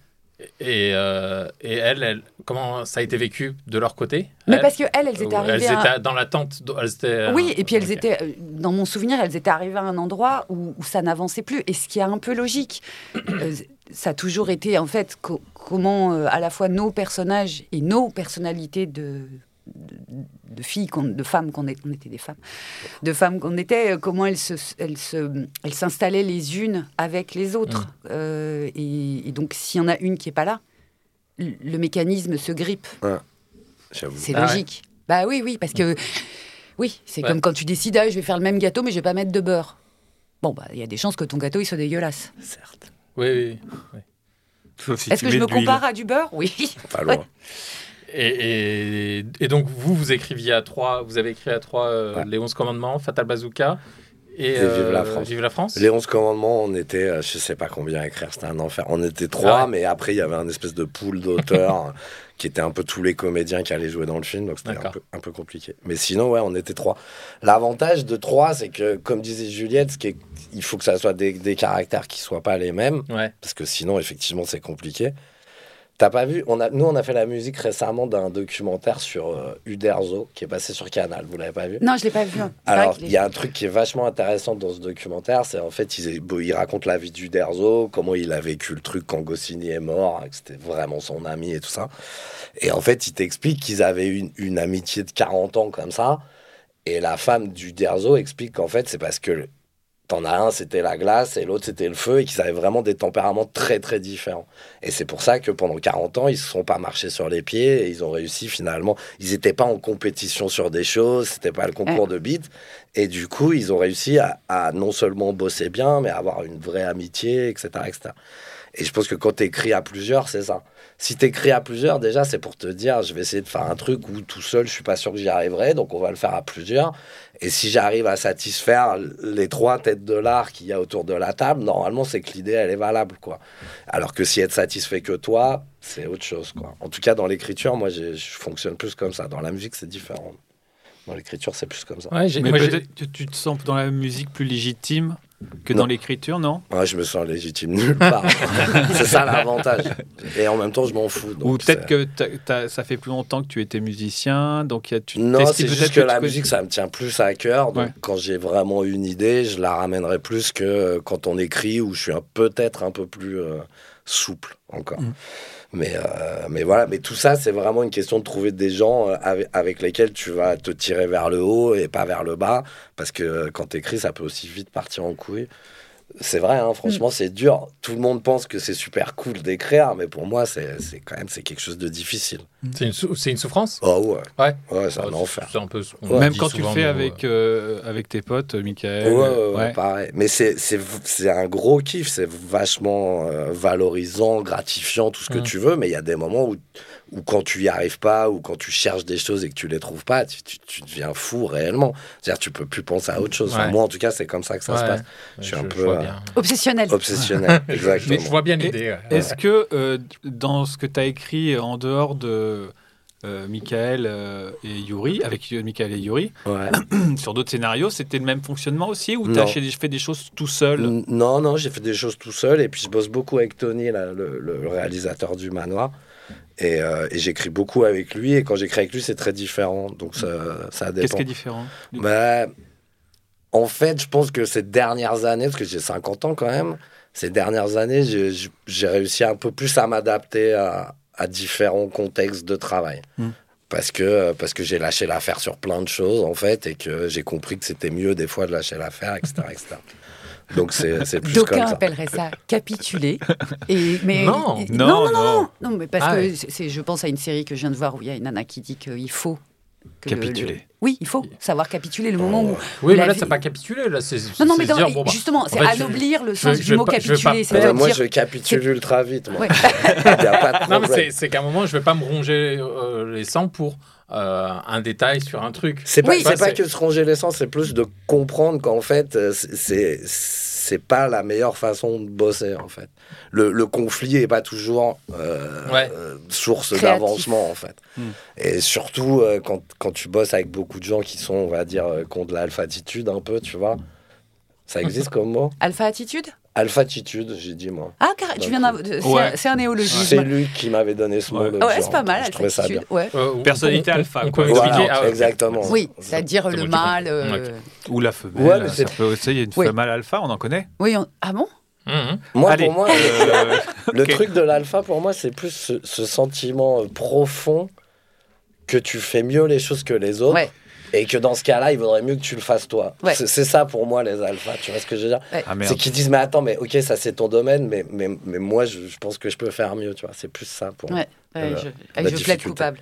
Et elle, comment ça a été vécu de leur côté? Mais parce qu'elles étaient arrivées... Elles étaient dans l'attente. Oui, et puis elles étaient, dans mon souvenir, elles étaient arrivées à un endroit où ça n'avançait plus. Et ce qui est un peu logique, ça a toujours été, en fait, comment à la fois nos personnages et nos personnalités de filles, de femmes qu'on était, on était des femmes, de femmes qu'on était, comment elles s'installaient les unes avec les autres. Et donc, s'il y en a une qui n'est pas là, le mécanisme se grippe. J'avoue. C'est logique. Ouais. Bah oui, parce que oui, c'est comme quand tu décides, je vais faire le même gâteau, mais je vais pas mettre de beurre. Bon, bah il y a des chances que ton gâteau il soit dégueulasse. Certes. Oui. Est-ce que je me compare à du beurre? Oui. Pas loin. Et donc, vous écriviez à 3, vous avez écrit à 3 les 11 commandements, Fatal Bazooka et Vive la France. Vive la France. Les 11 commandements, on était, je sais pas combien à écrire, c'était un enfer. On était 3, mais après, il y avait un espèce de pool d'auteurs qui étaient un peu tous les comédiens qui allaient jouer dans le film, donc c'était un peu compliqué. Mais sinon, on était 3. L'avantage de 3, c'est que, comme disait Juliette, il faut que ça soit des caractères qui soient pas les mêmes, parce que sinon, effectivement, c'est compliqué. T'as pas vu, on a fait la musique récemment d'un documentaire sur Uderzo qui est passé sur Canal. Vous l'avez pas vu? Non, je l'ai pas vu. Alors, il y a un truc qui est vachement intéressant dans ce documentaire, c'est en fait, il raconte la vie d'Uderzo, comment il a vécu le truc quand Goscinny est mort, que c'était vraiment son ami et tout ça. Et en fait, il t'explique qu'ils avaient une amitié de 40 ans comme ça. Et la femme d'Uderzo explique qu'en fait, c'est parce que t'en as un, c'était la glace, et l'autre, c'était le feu, et qu'ils avaient vraiment des tempéraments très, très différents. Et c'est pour ça que pendant 40 ans, ils se sont pas marchés sur les pieds, et ils ont réussi finalement. Ils n'étaient pas en compétition sur des choses, c'était pas le concours de beats, et du coup, ils ont réussi à non seulement bosser bien, mais à avoir une vraie amitié, etc., etc. Et je pense que quand t'écris à plusieurs, c'est ça. Si t'écris à plusieurs, déjà, c'est pour te dire, je vais essayer de faire un truc où tout seul, je suis pas sûr que j'y arriverai, donc on va le faire à plusieurs. Et si j'arrive à satisfaire les 3 têtes de l'art qu'il y a autour de la table, normalement, c'est que l'idée, elle est valable, quoi. Alors que si être satisfait que toi, c'est autre chose, quoi. En tout cas, dans l'écriture, moi, je fonctionne plus comme ça. Dans la musique, c'est différent. Dans l'écriture, c'est plus comme ça. Ouais, mais peut-être que tu te sens dans la musique plus légitime que dans l'écriture, non? Ouais, je me sens légitime nulle part. C'est ça l'avantage. Et en même temps, je m'en fous. Ou peut-être que ça fait plus longtemps que tu étais musicien, donc non, c'est juste que la musique, ça me tient plus à cœur. Donc quand j'ai vraiment une idée, je la ramènerai plus que quand on écrit, où je suis peut-être un peu plus souple encore. Mais voilà, mais tout ça, c'est vraiment une question de trouver des gens avec lesquels tu vas te tirer vers le haut et pas vers le bas, parce que quand t'écris, ça peut aussi vite partir en couille. C'est vrai, hein, franchement, c'est dur. Tout le monde pense que c'est super cool d'écrire, mais pour moi, c'est quelque chose de difficile. C'est une souffrance? Oh ouais, c'est un enfer. C'est un peu même quand tu le fais avec tes potes, Michael. Ouais, pareil. Mais c'est un gros kiff, c'est vachement valorisant, gratifiant, tout ce que tu veux, mais il y a des moments où quand tu y arrives pas, ou quand tu cherches des choses et que tu les trouves pas, tu deviens fou réellement. C'est-à-dire tu peux plus penser à autre chose. Enfin, moi, en tout cas, c'est comme ça que ça se passe. Je suis un peu obsessionnel, exactement. Mais je vois bien l'idée. Est-ce que dans ce que tu as écrit en dehors de Michael et Yuri, avec Michael et Yuri, sur d'autres scénarios, c'était le même fonctionnement aussi, ou tu as fait des choses tout seul? Non, j'ai fait des choses tout seul, et puis je bosse beaucoup avec Tony, là, le réalisateur du Manoir. Et j'écris beaucoup avec lui, et quand j'écris avec lui, c'est très différent. Donc ça dépend. Qu'est-ce qui est différent? En fait, je pense que ces dernières années, parce que j'ai 50 ans quand même, ces dernières années, j'ai réussi un peu plus à m'adapter à différents contextes de travail. Parce que j'ai lâché l'affaire sur plein de choses, en fait, et que j'ai compris que c'était mieux des fois de lâcher l'affaire, etc. Donc c'est plus comme ça. D'aucuns appelleraient ça capituler. Non, mais parce que je pense à une série que je viens de voir où il y a une nana qui dit qu'il faut capituler. Oui, il faut savoir capituler le moment où. Oui, mais là, c'est pas capituler. Là, c'est mais justement, c'est anoblir le sens du mot capituler. Moi, je capitule ultra vite. Moi. Il y a pas de problème. Non, mais c'est qu'à un moment, je vais pas me ronger les sangs pour un détail sur un truc. C'est pas que se ronger les sangs, c'est plus de comprendre qu'en fait, c'est pas la meilleure façon de bosser, en fait. Le conflit est pas toujours source d'avancement, en fait. Et surtout, quand tu bosses avec beaucoup de gens qui sont, on va dire, qui ont de l'alphatitude un peu, tu vois, Ça existe comme mot? Alpha-attitude? Alpha-attitude, j'ai dit moi. Ah, tu viens c'est un néologisme. C'est lui qui m'avait donné ce mot. Ouais, c'est pas mal, alpha-attitude. Ouais. Personnalité alpha. Voilà, exactement. Oui, c'est-à-dire le mâle. Ou la femelle. Ça peut aussi, il y a une femelle alpha, on en connaît. Oui, ah bon? Moi, pour moi, le truc de l'alpha, pour moi, c'est plus ce sentiment profond que tu fais mieux les choses que les autres. Ouais. Et que dans ce cas-là, il vaudrait mieux que tu le fasses toi. Ouais. C'est ça pour moi, les alphas. Tu vois ce que je veux dire? Ouais. C'est qu'ils disent, mais attends, mais ok, ça c'est ton domaine, mais moi, je pense que je peux faire mieux. Tu vois, c'est plus ça pour moi. Je plaide coupable.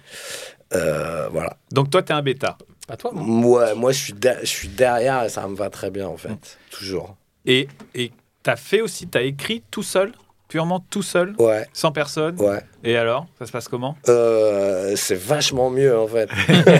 Voilà. Donc toi, t'es un bêta. Pas toi? Ouais, moi, je suis derrière et ça me va très bien, en fait. Toujours. Et t'as écrit tout seul? Purement tout seul, sans personne. Ouais. Et alors, ça se passe comment? C'est vachement mieux en fait.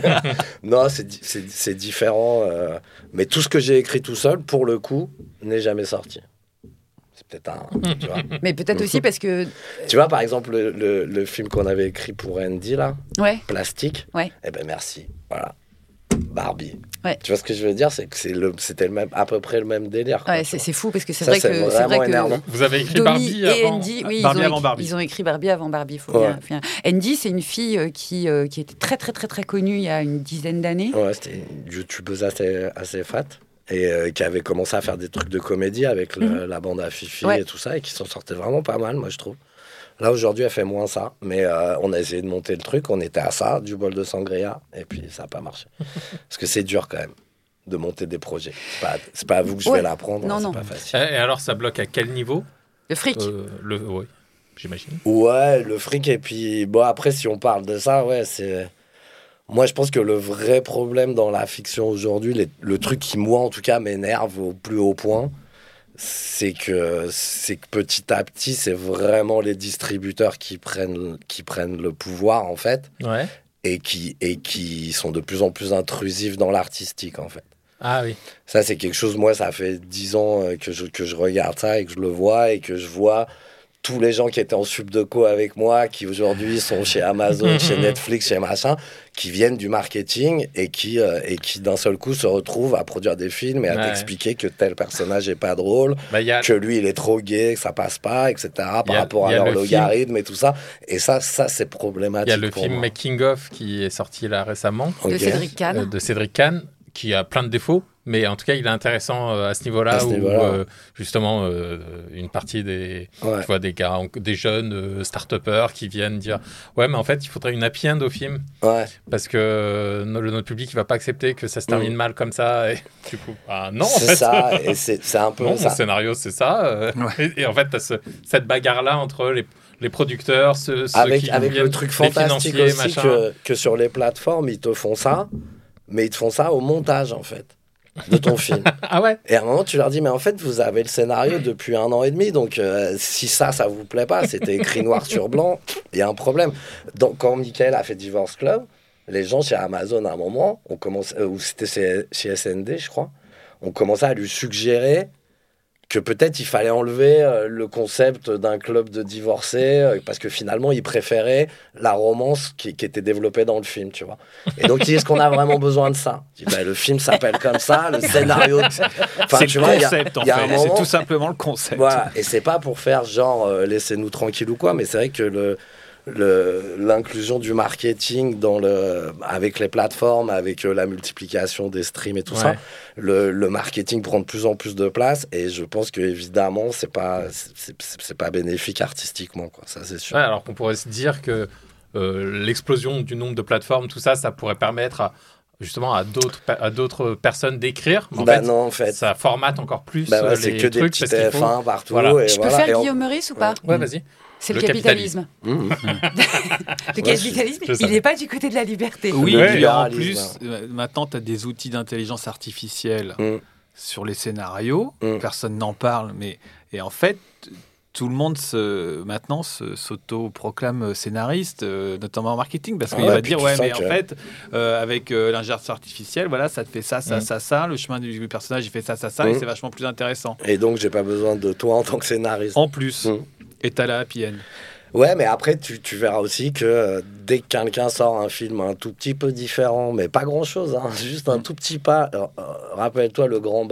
Non, c'est différent. Mais tout ce que j'ai écrit tout seul, pour le coup, n'est jamais sorti. C'est peut-être tu vois. Mais peut-être aussi parce que... Tu vois, par exemple, le film qu'on avait écrit pour Andy, là, Plastique, eh ben merci, voilà. Barbie. Ouais. Tu vois ce que je veux dire, c'est que c'était à peu près le même délire. Ouais, c'est fou parce que c'est vrai que vous avez écrit Domi Barbie avant Andy, oui, avant Barbie. Ils ont écrit Barbie avant Barbie. Andy, c'est une fille qui était très très très très connue il y a une dizaine d'années. Ouais, c'était une youtubeuse assez fat et qui avait commencé à faire des trucs de comédie avec la bande à Fifi et tout ça et qui s'en sortait vraiment pas mal, moi je trouve. Là, aujourd'hui, elle fait moins ça. Mais on a essayé de monter le truc. On était à ça, du bol de sangria. Et puis, ça n'a pas marché. Parce que c'est dur, quand même, de monter des projets. C'est pas à vous que je vais l'apprendre. Non. Pas facile. Et alors, ça bloque à quel niveau? Le fric. Oui, j'imagine. Ouais, le fric. Et puis, bon, après, si on parle de ça, c'est... Moi, je pense que le vrai problème dans la fiction aujourd'hui, le truc qui, moi, en tout cas, m'énerve au plus haut point... C'est que petit à petit, c'est vraiment les distributeurs qui prennent le pouvoir, en fait, et qui sont de plus en plus intrusifs dans l'artistique, en fait. Ah oui. Ça, c'est quelque chose, moi, ça fait 10 ans que je regarde ça et que je le vois et que je vois tous les gens qui étaient en sub de co avec moi, qui aujourd'hui sont chez Amazon, chez Netflix, chez machin, qui viennent du marketing et qui d'un seul coup se retrouvent à produire des films et à t'expliquer que tel personnage est pas drôle, que lui il est trop gay, que ça passe pas, etc. par rapport à leur logarithme et tout ça. Et ça c'est problématique. Il y a le film Making of qui est sorti là récemment. De Cédric Kahn. De Cédric Kahn, qui a plein de défauts. Mais en tout cas, il est intéressant à ce niveau-là, justement, une partie tu vois, des jeunes start-upers qui viennent dire « Ouais, mais en fait, il faudrait une happy end au film. Parce que notre public, il ne va pas accepter que ça se termine mal comme ça. » Et du coup, non, en fait. C'est ça, et c'est un peu ça. Mon scénario, c'est ça. Et en fait, tu as cette bagarre-là entre les producteurs, ceux qui avec le truc fantastique aussi que sur les plateformes, ils te font ça, mais ils te font ça au montage, en fait. De ton film. Ah ouais. Et à un moment, tu leur dis, mais en fait, vous avez le scénario depuis 1 an et demi, donc si ça vous plaît pas, c'était écrit noir sur blanc, il y a un problème. Donc, quand Michael a fait Divorce Club, les gens chez Amazon, à un moment, ou c'était chez SND, je crois, on commençait à lui suggérer que peut-être il fallait enlever le concept d'un club de divorcés parce que finalement il préférait la romance qui était développée dans le film, tu vois. Et donc est-ce qu'on a vraiment besoin de ça? Le film s'appelle comme ça, le scénario. C'est tu le vois, concept en fait. C'est tout simplement le concept. Voilà. Et c'est pas pour faire genre laissez-nous tranquille ou quoi, mais c'est vrai que l'inclusion du marketing avec les plateformes, avec la multiplication des streams et tout ça, le marketing prend de plus en plus de place et je pense que évidemment c'est pas bénéfique artistiquement, quoi. Ça c'est sûr. Alors qu'on pourrait se dire que l'explosion du nombre de plateformes, tout ça pourrait permettre justement à d'autres personnes d'écrire. En fait, ça formate encore plus c'est que des petits TF1 partout. Voilà. Je peux faire Guillaume Meurice ou pas? Ouais, vas-y. C'est le capitalisme. Le capitalisme, il n'est pas du côté de la liberté. Oui, et en plus, maintenant, tu as des outils d'intelligence artificielle sur les scénarios. Personne n'en parle, et en fait, tout le monde maintenant s'auto-proclame scénariste, notamment en marketing, parce qu'il va dire mais en fait, avec l'intelligence artificielle, voilà, ça te fait ça, le chemin du personnage, il fait ça, et c'est vachement plus intéressant. Et donc, j'ai pas besoin de toi en tant que scénariste. En plus. Et t'as la happy end. Ouais, mais après, tu verras aussi que dès que quelqu'un sort un film un tout petit peu différent, mais pas grand-chose, juste un tout petit pas. Rappelle-toi Le Grand Bain.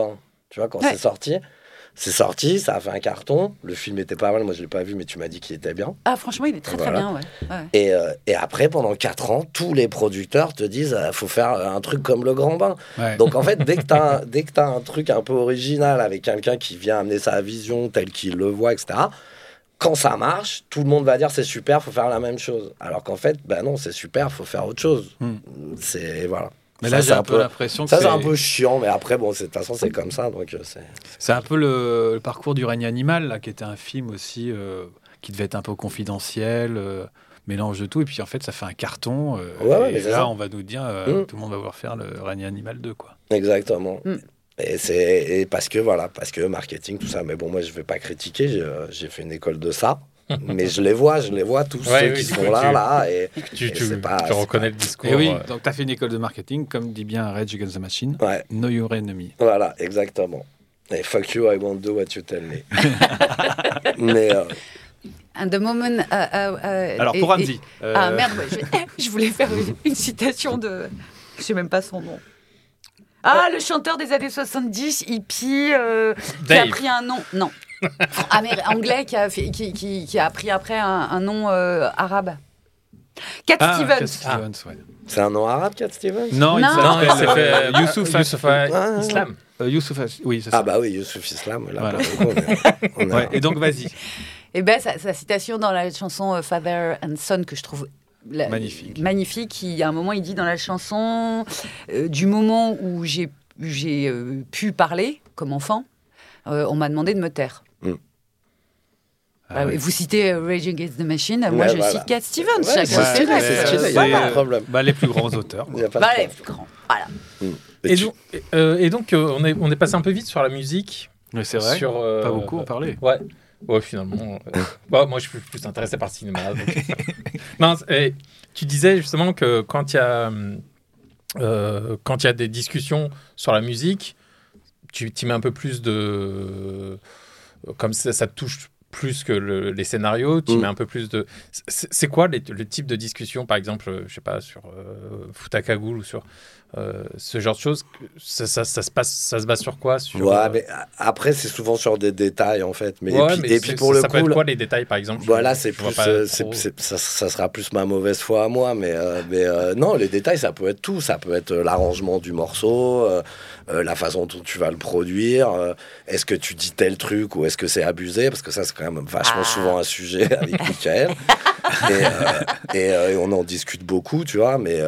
Tu vois, quand c'est sorti, ça a fait un carton. Le film était pas mal, moi je l'ai pas vu, mais tu m'as dit qu'il était bien. Ah, franchement, il est très très bien, ouais. Et après, pendant 4 ans, tous les producteurs te disent faut faire un truc comme Le Grand Bain. Ouais. Donc en fait, dès que t'as un truc un peu original avec quelqu'un qui vient amener sa vision telle qu'il le voit, etc., quand ça marche, tout le monde va dire c'est super, faut faire la même chose. Alors qu'en fait, non, c'est super, faut faire autre chose. C'est voilà. Mais là, j'ai un peu l'impression que c'est un peu chiant, mais après, bon, de toute façon, c'est comme ça. Donc, c'est un peu le parcours du règne animal, là, qui était un film aussi qui devait être un peu confidentiel, mélange de tout. Et puis, en fait, ça fait un carton. Et là, on va nous dire, tout le monde va vouloir faire le règne animal 2, quoi. Exactement. Et parce que marketing, tout ça. Mais bon, moi, je ne vais pas critiquer. J'ai fait une école de ça. Mais je les vois tous ceux qui sont là, et tu reconnais le discours. Et oui, donc tu as fait une école de marketing, comme dit bien Rage Against the Machine. Know your enemy. Voilà, exactement. Et fuck you, I won't do what you tell me. Mais And the moment. Alors pour Hamzy. Ah merde, je voulais faire une citation de. Je sais même pas son nom. Ah, le chanteur des années 70, hippie, qui a pris un nom. Non. Anglais qui a pris après un nom arabe. Cat Stevens. Cat Stevens, ouais. C'est un nom arabe, Cat Stevens? Non, il s'est fait Youssouf Islam. Youssouf, oui, c'est ça. Ah bah oui, Youssouf Islam. Là, voilà. Et donc, vas-y. Et sa citation dans la chanson Father and Son, que je trouve magnifique. À un moment, il dit dans la chanson, du moment où j'ai pu parler comme enfant, on m'a demandé de me taire. Vous citez Rage Against the Machine, moi je cite Cat Stevens. C'est stylé, il n'y a pas de problème. Les plus grands auteurs. Les plus grands, voilà. Et donc, on est passé un peu vite sur la musique. Mais c'est vrai, pas beaucoup en parler. Ouais, finalement. Moi, je suis plus intéressé par le cinéma. Non, tu disais justement que quand il y a des discussions sur la musique, tu mets un peu plus de... Comme ça te touche plus que les scénarios, tu mets un peu plus de... C'est quoi le type de discussion, par exemple, je sais pas, sur Futakagoul ou sur ce genre de choses, ça se base sur quoi mais après, c'est souvent sur des détails, en fait. Mais puis pour le coup... Ça peut être quoi, les détails, par exemple? Voilà, ça sera plus ma mauvaise foi à moi, mais non, les détails, ça peut être tout. Ça peut être l'arrangement du morceau, la façon dont tu vas le produire, est-ce que tu dis tel truc ou est-ce que c'est abusé? Parce que ça, c'est quand même vachement souvent un sujet avec Michael. et on en discute beaucoup, tu vois, mais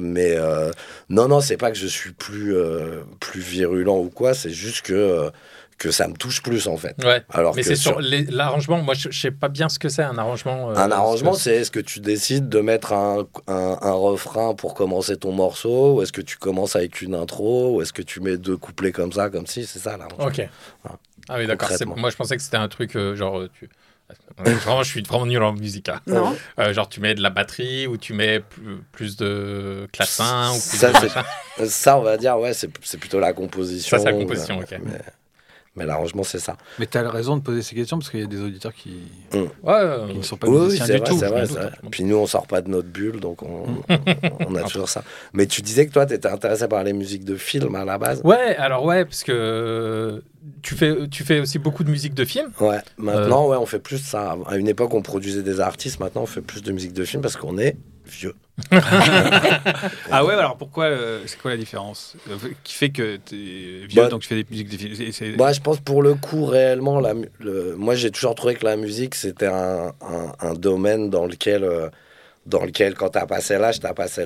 non, c'est pas que je suis plus virulent ou quoi, c'est juste que ça me touche plus, en fait. Ouais. Alors mais c'est sur l'arrangement, moi je sais pas bien ce que c'est un arrangement. Un arrangement, c'est est-ce que tu décides de mettre un refrain pour commencer ton morceau, ou est-ce que tu commences avec une intro, ou est-ce que tu mets 2 couplets comme ça, c'est ça l'arrangement. Ok. Voilà. Ah oui, d'accord. Moi je pensais que c'était un truc genre... je suis vraiment nul en musique. Hein. Non. Genre tu mets de la batterie ou tu mets plus de clavecin ou plus ça on va dire c'est plutôt la composition. Ça c'est la composition, ok. Mais l'arrangement, c'est ça. Mais tu as raison de poser ces questions parce qu'il y a des auditeurs qui ne sont pas musiciens du tout. C'est vrai. Puis nous, on ne sort pas de notre bulle, donc on a toujours ça. Mais tu disais que toi, tu étais intéressé par les musiques de film à la base. Ouais, parce que tu fais aussi beaucoup de musique de film. Ouais, maintenant, on fait plus ça. À une époque, on produisait des artistes. Maintenant, on fait plus de musique de film parce qu'on est vieux. Ah ouais, alors pourquoi c'est quoi la différence qui fait que tu es vieux donc tu fais des musiques de film? Moi, je pense pour le coup réellement moi j'ai toujours trouvé que la musique c'était un domaine dans lequel quand t'as passé l'âge.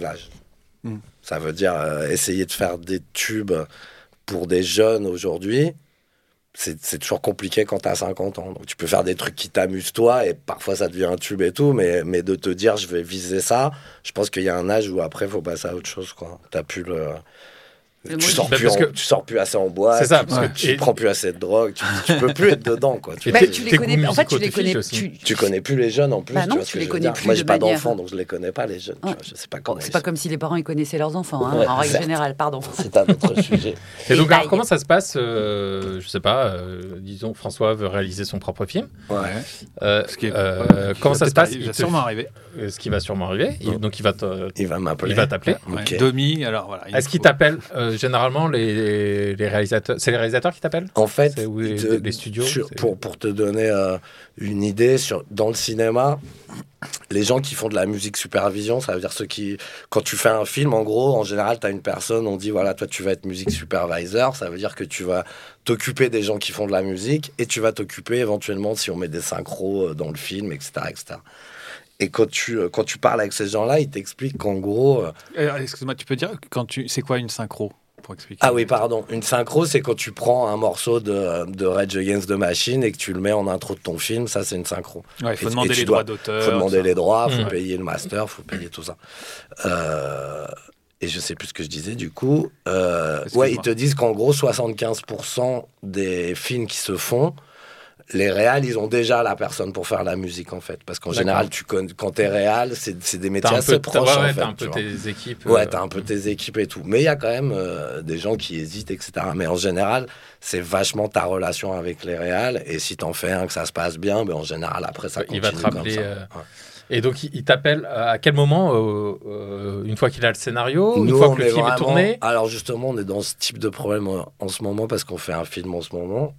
Ça veut dire essayer de faire des tubes pour des jeunes aujourd'hui. C'est toujours compliqué quand t'as 50 ans. Donc tu peux faire des trucs qui t'amusent toi et parfois ça devient un tube et tout, mais de te dire je vais viser ça, je pense qu'il y a un âge où après faut passer à autre chose, quoi. T'as plus tu sors plus assez en boîte, c'est ça, tu prends plus assez de drogue, tu peux plus être dedans, quoi. Tu les connais, en fait, tu connais plus les jeunes en plus. Non, tu les connais plus. Moi, j'ai pas d'enfants, donc je les connais pas les jeunes. Je sais pas comment. C'est pas comme si les parents ils connaissaient leurs enfants, en règle générale. Pardon. C'est un autre sujet. Et donc, alors, comment ça se passe? Je sais pas. Disons, François veut réaliser son propre film. Comment ça se passe? Il va sûrement arriver. Ce qui va sûrement arriver. Donc, il va m'appeler. Il va t'appeler. Domi, alors voilà. Est-ce qu'il t'appelle généralement, les réalisateurs... C'est les réalisateurs qui t'appellent ? En fait, les studios pour te donner une idée, dans le cinéma, les gens qui font de la musique supervision, ça veut dire ceux qui... Quand tu fais un film, en gros, en général, tu as une personne, on dit, voilà, toi, tu vas être music supervisor, ça veut dire que tu vas t'occuper des gens qui font de la musique et tu vas t'occuper éventuellement si on met des synchros dans le film, etc. etc. Et quand tu parles avec ces gens-là, ils t'expliquent qu'en gros... Excuse-moi, tu peux dire, c'est quoi une synchro pour expliquer. Ah oui, pardon. Une synchro, c'est quand tu prends un morceau de Rage Against the Machine et que tu le mets en intro de ton film, ça c'est une synchro. Ouais, il faut demander les droits d'auteur. Il faut demander les droits, il faut payer le master, il faut payer tout ça. Et je sais plus ce que je disais du coup. Ils te disent qu'en gros, 75% des films qui se font, les réals, ils ont déjà la personne pour faire la musique, en fait. Parce qu'en général, quand t'es réal, c'est des métiers assez proches, en fait. T'as un peu tes équipes. Ouais, t'as un peu tes équipes et tout. Mais il y a quand même des gens qui hésitent, etc. Mais en général, c'est vachement ta relation avec les réals. Et si t'en fais un, que ça se passe bien, en général, après, ça continue comme ça. Il va te rappeler... Et donc, il t'appelle à quel moment une fois qu'il a le scénario, une fois que le film est tourné? Alors justement, on est dans ce type de problème en ce moment parce qu'on fait un film en ce moment.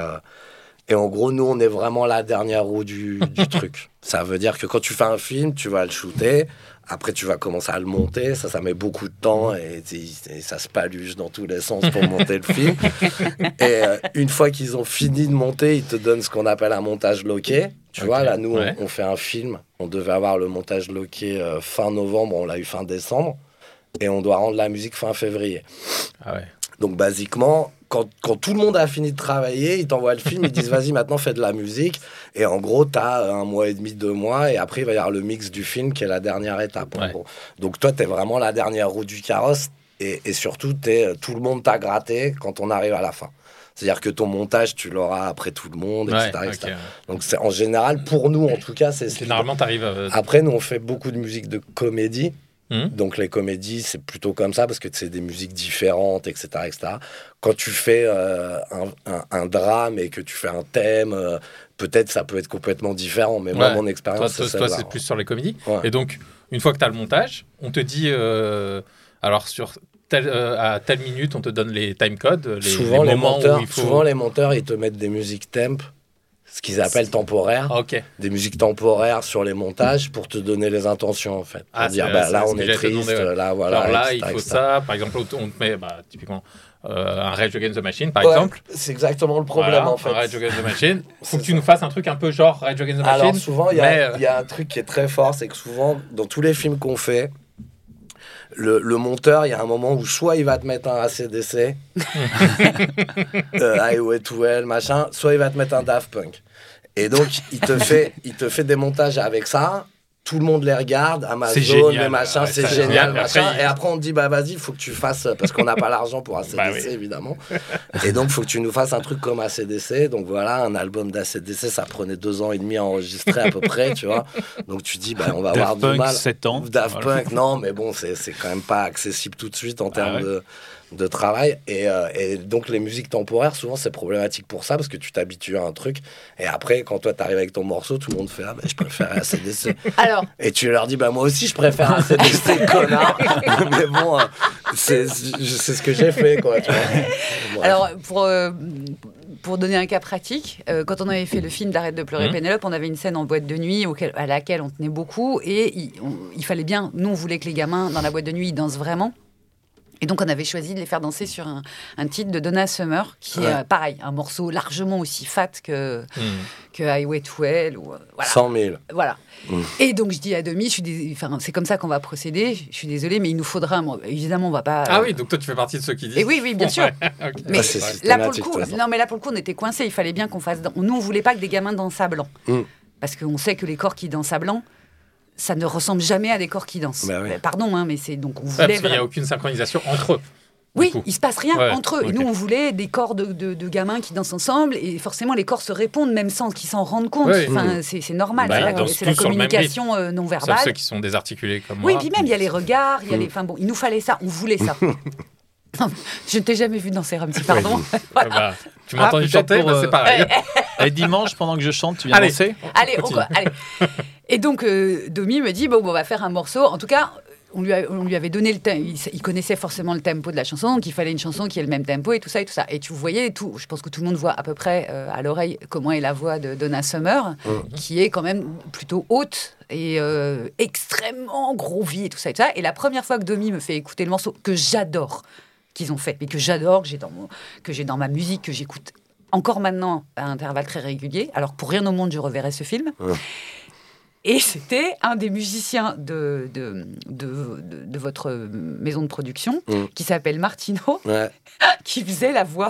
Et en gros, nous, on est vraiment la dernière roue du truc. Ça veut dire que quand tu fais un film, tu vas le shooter. Après, tu vas commencer à le monter. Ça met beaucoup de temps et ça se paluche dans tous les sens pour monter le film. Et une fois qu'ils ont fini de monter, ils te donnent ce qu'on appelle un montage loqué. Tu vois, là, nous, on fait un film. On devait avoir le montage loqué fin novembre. On l'a eu fin décembre. Et on doit rendre la musique fin février. Ah ouais. Donc, basiquement... Quand tout le monde a fini de travailler, ils t'envoient le film, ils disent vas-y maintenant fais de la musique et en gros t'as 1 mois et demi, 2 mois et après il va y avoir le mix du film qui est la dernière étape. En gros. Donc toi t'es vraiment la dernière roue du carrosse et surtout tout le monde t'a gratté quand on arrive à la fin. C'est-à-dire que ton montage tu l'auras après tout le monde, etc. etc. Donc c'est, en général pour nous en tout cas c'est généralement t'arrives. Après nous on fait beaucoup de musique de comédie. Donc les comédies c'est plutôt comme ça parce que c'est des musiques différentes, etc. etc. Quand tu fais un drame et que tu fais un thème, peut-être ça peut être complètement différent, mais moi mon expérience c'est celle-là. Toi c'est plus sur les comédies. Et donc une fois que tu as le montage, on te dit alors sur à telle minute on te donne les timecodes, les moments où il faut... Souvent les monteurs ils te mettent des musiques temp, ce qu'ils appellent temporaires, des musiques temporaires sur les montages pour te donner les intentions en fait. Pour dire là on est triste, là voilà. Alors là il faut ça, par exemple on te met typiquement un Rage Against the Machine par exemple. C'est exactement le problème en fait. Un Rage Against the Machine. Faut que tu nous fasses un truc un peu genre Rage Against the Machine. Alors souvent il y a un truc qui est très fort, c'est que souvent dans tous les films qu'on fait, le monteur, il y a un moment où soit il va te mettre un AC/DC, Highway to Hell, machin, soit il va te mettre un Daft Punk. Et donc, il te fait des montages avec ça. Tout le monde les regarde, Amazon, les machins, c'est génial, machin. Et après, on te dit, bah vas-y, il faut que tu fasses, parce qu'on n'a pas l'argent pour AC/DC, évidemment. Et donc, il faut que tu nous fasses un truc comme AC/DC. Donc voilà, un album d'AC/DC, ça prenait 2 ans et demi à enregistrer à peu près, tu vois. Donc tu dis, bah on va avoir du mal. 7 ans. Daft Punk, non, mais bon, c'est quand même pas accessible tout de suite en termes de travail. Et donc, les musiques temporaires, souvent, c'est problématique pour ça, parce que tu t'habitues à un truc. Et après, quand toi, t'arrives avec ton morceau, tout le monde fait « Ah, je préfère AC/DC. » Et tu leur dis « Bah, moi aussi, je préfère AC/DC, connard. » Mais bon, c'est ce que j'ai fait, quoi. Tu vois. Bon, alors, pour donner un cas pratique, quand on avait fait le film d'Arrête de pleurer Pénélope, on avait une scène en boîte de nuit à laquelle on tenait beaucoup. Et il fallait bien... Nous, on voulait que les gamins, dans la boîte de nuit, ils dansent vraiment. Et donc, on avait choisi de les faire danser sur un titre de Donna Summer, qui est pareil, un morceau largement aussi fat que Highway to Hell. Ou, voilà. 100 000. Voilà. Et donc, je dis à Domi, c'est comme ça qu'on va procéder. Je suis désolée, mais il nous faudra... évidemment, on va pas... Ah oui, donc toi, tu fais partie de ceux qui disent... Et oui, bien sûr. Okay. Mais là, pour le coup, on était coincés. Il fallait bien qu'on fasse... Nous, on voulait pas que des gamins dansent à blanc. Parce qu'on sait que les corps qui dansent à blanc, ça ne ressemble jamais à des corps qui dansent. Bah oui. Pardon, mais c'est donc on voulait. Parce qu'il n'y a aucune synchronisation entre eux. Oui, il se passe rien entre eux. Okay. Et nous, on voulait des corps de gamins qui dansent ensemble, et forcément, les corps se répondent même sans qu'ils s'en rendent compte. Enfin, c'est normal. C'est la communication non verbale. Sauf ceux qui sont désarticulés comme moi. Oui, puis même il y a les regards, il y a les. Enfin bon, il nous fallait ça, on voulait ça. Non, je ne t'ai jamais vu danser, Ramsey, pardon. Voilà. Bah, tu m'as entendu chanter, c'est pareil. Et dimanche, pendant que je chante, tu viens danser ? Allez. Et donc, Domi me dit, on va faire un morceau. En tout cas, on lui avait donné le tempo. Il connaissait forcément le tempo de la chanson, donc il fallait une chanson qui ait le même tempo et tout ça. Et tu voyais tout. Je pense que tout le monde voit à peu près à l'oreille comment est la voix de Donna Summer, qui est quand même plutôt haute et extrêmement groovy et tout ça. Et la première fois que Domi me fait écouter le morceau que j'adore, qu'ils ont fait, mais que j'adore, que j'ai dans ma musique, que j'écoute encore maintenant à intervalles très réguliers. Alors pour rien au monde, je reverrai ce film. Et c'était un des musiciens de votre maison de production, qui s'appelle Martino, qui faisait la voix.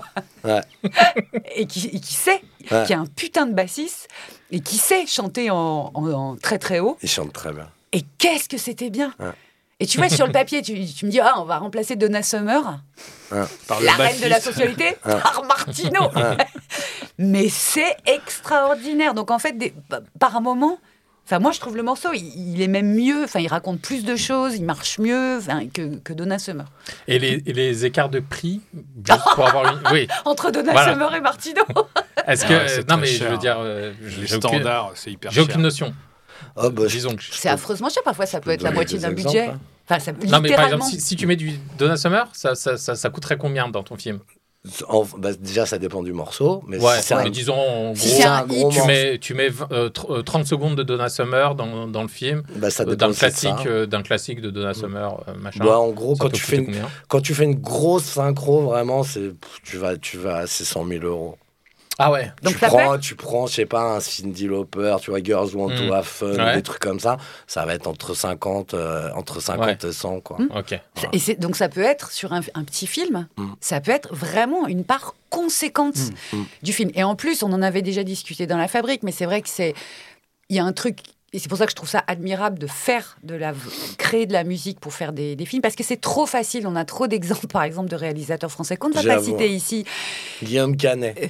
Et qui sait, qui est un putain de bassiste, et qui sait chanter en très très haut. Il chante très bien. Et qu'est-ce que c'était bien. Et tu vois, sur le papier, tu me dis, on va remplacer Donna Summer, la reine de la sensualité, par Martino. Mais c'est extraordinaire. Donc en fait, par un moment... Enfin, moi, je trouve le morceau, il est même mieux. Enfin, il raconte plus de choses, il marche mieux que Donna Summer. Et les écarts de prix, juste pour avoir une... Oui. Entre Donna Summer et Martino. Est-ce que... non, mais cher. Je veux dire... les standards, c'est hyper cher. J'ai aucune notion. Disons que c'est affreusement cher. Parfois, ça peut être la moitié d'un budget. Enfin, non, mais par exemple, si tu mets du Donna Summer, ça coûterait combien dans ton film ? Déjà, ça dépend du morceau. Mais mais disons, en gros, tu mais 30 secondes de Donna Summer dans le film, d'un classique de Donna Summer, machin. En gros, quand tu fais une grosse synchro, vraiment, tu vas c'est 100 000 €. Ah ouais. Donc tu prends, je sais pas, un Cyndi Lauper, tu vois, Girls Want to Have Fun, des trucs comme ça. Ça va être entre 50 et 100, quoi. Ok. Et donc ça peut être sur un petit film, ça peut être vraiment une part conséquente du film. Et en plus, on en avait déjà discuté dans La Fabrique, mais c'est vrai que il y a un truc. Et c'est pour ça que je trouve ça admirable de créer de la musique pour faire des films, parce que c'est trop facile. On a trop d'exemples, par exemple, de réalisateurs français qu'on ne va pas citer ici. Guillaume Canet.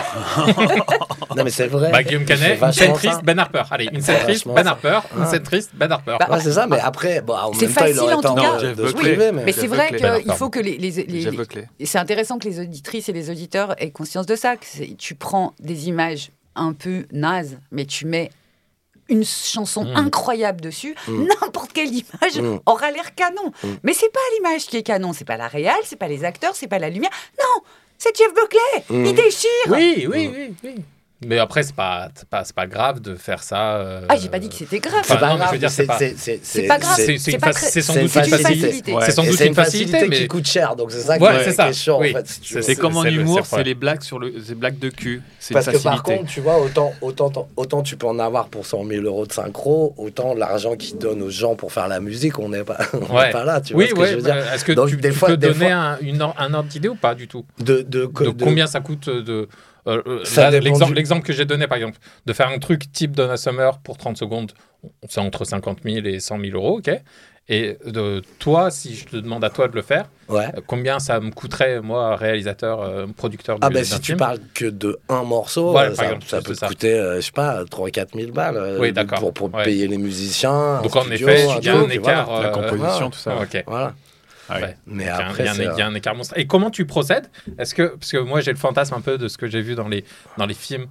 Non, mais c'est vrai. Guillaume Canet, une scène triste, Ben Harper. Allez, une scène triste, Ben Harper. Une scène triste, Ben Harper. C'est ça, mais après, en c'est même temps, il aurait en tout cas. de se priver. Mais c'est vrai qu'il faut que c'est intéressant que les auditrices et les auditeurs aient conscience de ça. Tu prends des images un peu nazes, mais tu mets une chanson incroyable dessus, n'importe quelle image aura l'air canon. Mais c'est pas l'image qui est canon, c'est pas la réal, c'est pas les acteurs, c'est pas la lumière. Non, c'est Jeff Buckley, il déchire. Oui. Mais après, c'est pas grave de faire ça. J'ai pas dit que c'était grave. C'est pas grave. Je veux dire, c'est pas grave. C'est sans doute une facilité. C'est sans doute une facilité, qui coûte cher. Donc c'est ça qui est chiant. C'est comme en humour, c'est les blagues de cul. Parce que par contre, tu vois, autant tu peux en avoir pour 100 000 € de synchro, autant l'argent qu'ils donnent aux gens pour faire la musique, on n'est pas là. Tu vois ce que je veux dire. Est-ce que tu peux donner un ordre d'idée ou pas du tout de combien ça coûte de... l'exemple que j'ai donné, par exemple, de faire un truc type Donna Summer pour 30 secondes, c'est entre 50 000 et 100 000 €, ok. Et toi, si je te demande à toi de le faire, combien ça me coûterait, moi, réalisateur, producteur d'un film ? Si tu parles que de un morceau, ça peut te coûter, je sais pas, 3-4 000 balles pour payer les musiciens. Donc en effet, il y a un écart. La composition, tout ça. Ok. Voilà. Mais après, il y a un écart monstre. Et comment tu procèdes ? Parce que moi, j'ai le fantasme un peu de ce que j'ai vu dans les films,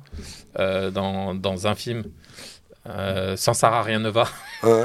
dans un film. Sans Sarah, rien ne va.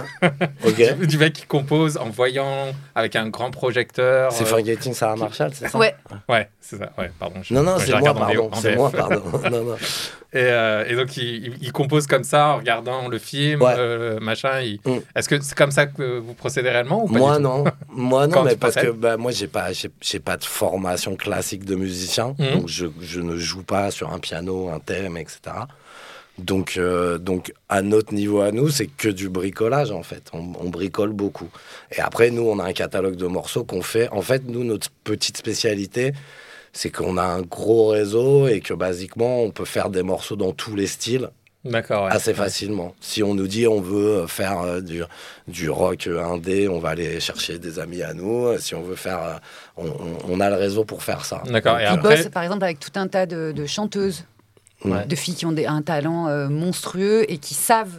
Du mec qui compose en voyant avec un grand projecteur. C'est Forgetting Sarah Marshall, c'est ça ? Ouais, c'est ça. Ouais, pardon. C'est moi, pardon. Non. Et donc il compose comme ça en regardant le film, machin. Est-ce que c'est comme ça que vous procédez réellement ou pas ? Moi non, mais parce que moi j'ai pas de formation classique de musicien, donc je ne joue pas sur un piano, un thème, etc. Donc à notre niveau à nous, c'est que du bricolage en fait. On bricole beaucoup. Et après nous, on a un catalogue de morceaux qu'on fait. En fait, nous, notre petite spécialité, c'est qu'on a un gros réseau et que basiquement, on peut faire des morceaux dans tous les styles. D'accord. Assez facilement. Si on nous dit on veut faire du rock indé, on va aller chercher des amis à nous. Si on veut faire, on a le réseau pour faire ça. D'accord. Et après... bosse par exemple avec tout un tas de chanteuses. De filles qui ont un talent monstrueux et qui savent...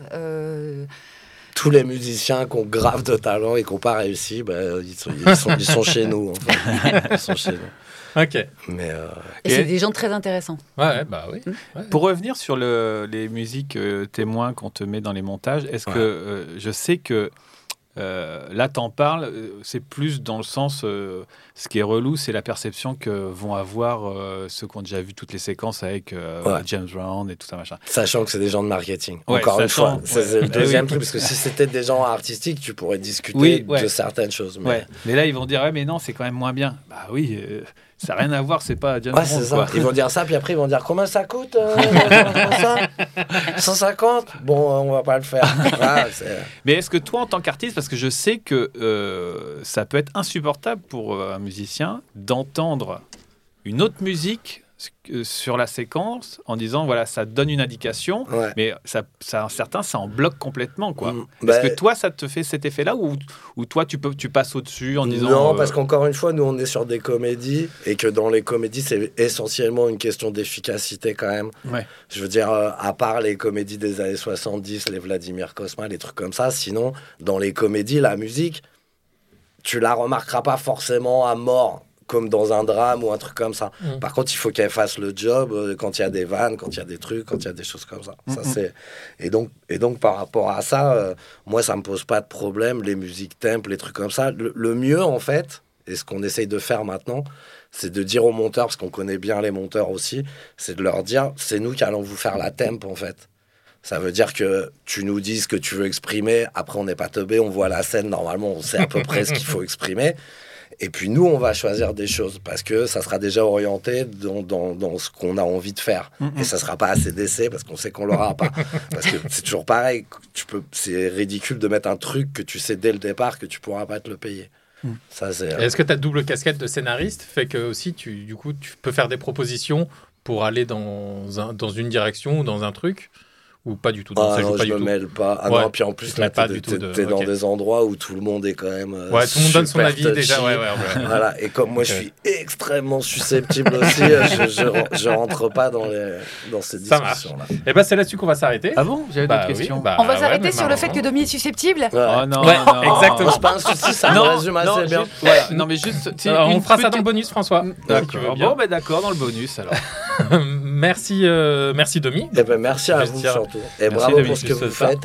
Tous les musiciens qui ont grave de talent et qui n'ont pas réussi, ils sont chez nous. Ils sont chez nous. Ok. Et c'est des gens très intéressants. Ouais, bah oui. Pour revenir sur les musiques témoins qu'on te met dans les montages, est-ce que je sais que Là, t'en parles, c'est plus dans le sens, ce qui est relou, c'est la perception que vont avoir ceux qui ont déjà vu toutes les séquences avec James Brown et tout ça, machin. Sachant que c'est des gens de marketing. Encore une fois, c'est le deuxième truc, parce que si c'était des gens artistiques, tu pourrais discuter de certaines choses. Mais là, ils vont dire, mais non, c'est quand même moins bien. Bah oui, ça n'a rien à voir, c'est pas James Brown. C'est ça. Quoi. Ils vont dire ça, puis après, ils vont dire, combien ça coûte 150 Bon, on va pas le faire. Mais est-ce que toi, en tant qu'artiste, parce que je sais que ça peut être insupportable pour un musicien d'entendre une autre musique sur la séquence en disant voilà, ça donne une indication, mais certains ça en bloque complètement, quoi. Est-ce que toi ça te fait cet effet là ou toi tu passes au-dessus en disant non, parce qu'encore une fois nous on est sur des comédies et que dans les comédies c'est essentiellement une question d'efficacité quand même. Je veux dire à part les comédies des années 70, les Vladimir Cosma, les trucs comme ça, sinon dans les comédies la musique tu la remarqueras pas forcément à mort comme dans un drame ou un truc comme ça. Par contre, il faut qu'elle fasse le job quand il y a des vannes, quand il y a des trucs, quand il y a des choses comme ça. Ça c'est... Et donc, par rapport à ça, moi, ça me pose pas de problème, les musiques temp, les trucs comme ça. Le mieux, en fait, et ce qu'on essaye de faire maintenant, c'est de dire aux monteurs, parce qu'on connaît bien les monteurs aussi, c'est de leur dire, c'est nous qui allons vous faire la temp, en fait. Ça veut dire que tu nous dis ce que tu veux exprimer, après on n'est pas teubé, on voit la scène, normalement on sait à peu près ce qu'il faut exprimer. Et puis nous, on va choisir des choses parce que ça sera déjà orienté dans ce qu'on a envie de faire. Et ça sera pas assez d'essais parce qu'on sait qu'on l'aura pas. Parce que c'est toujours pareil. C'est ridicule de mettre un truc que tu sais dès le départ que tu pourras pas te le payer. Ça, c'est, Est-ce que ta double casquette de scénariste fait que aussi tu peux faire des propositions pour aller dans une direction ou dans un truc? Ou pas du tout? Non, je me mêle pas. Non, puis en plus, là, t'es dans des endroits où tout le monde est quand même tout le monde donne son avis déjà. Voilà. Et comme moi, je suis extrêmement susceptible aussi, je rentre pas dans ces discussions-là. Et ben c'est là-dessus qu'on va s'arrêter. Ah bon? J'avais d'autres questions. On va s'arrêter sur le fait que Domi est susceptible. Oh non, exactement. C'est pas un souci, ça me résume assez bien. Non, mais juste... On fera ça dans le bonus, François. D'accord. Bon, d'accord, dans le bonus, alors. Merci Domi. Et ben merci à vous surtout. Et bravo pour ce que vous faites.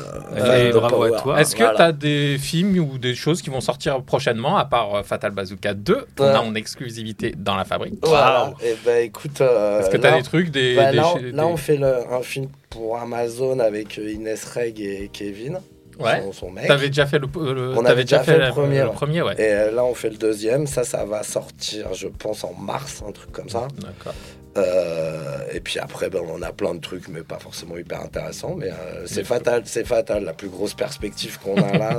Et bravo à toi. Est-ce que tu as des films ou des choses qui vont sortir prochainement, à part Fatal Bazooka 2, qu'on a en exclusivité dans la fabrique? Voilà. Et ben écoute... Est-ce que tu as des trucs Là, on fait un film pour Amazon avec Inès Reg et Kevin. Son mec. T'avais déjà fait on avait déjà fait le premier. Ouais. Et là, on fait le deuxième. Ça va sortir, je pense, en mars, un truc comme ça. D'accord. Et puis après, on a plein de trucs, mais pas forcément hyper intéressants. Mais c'est fatal. La plus grosse perspective qu'on a là.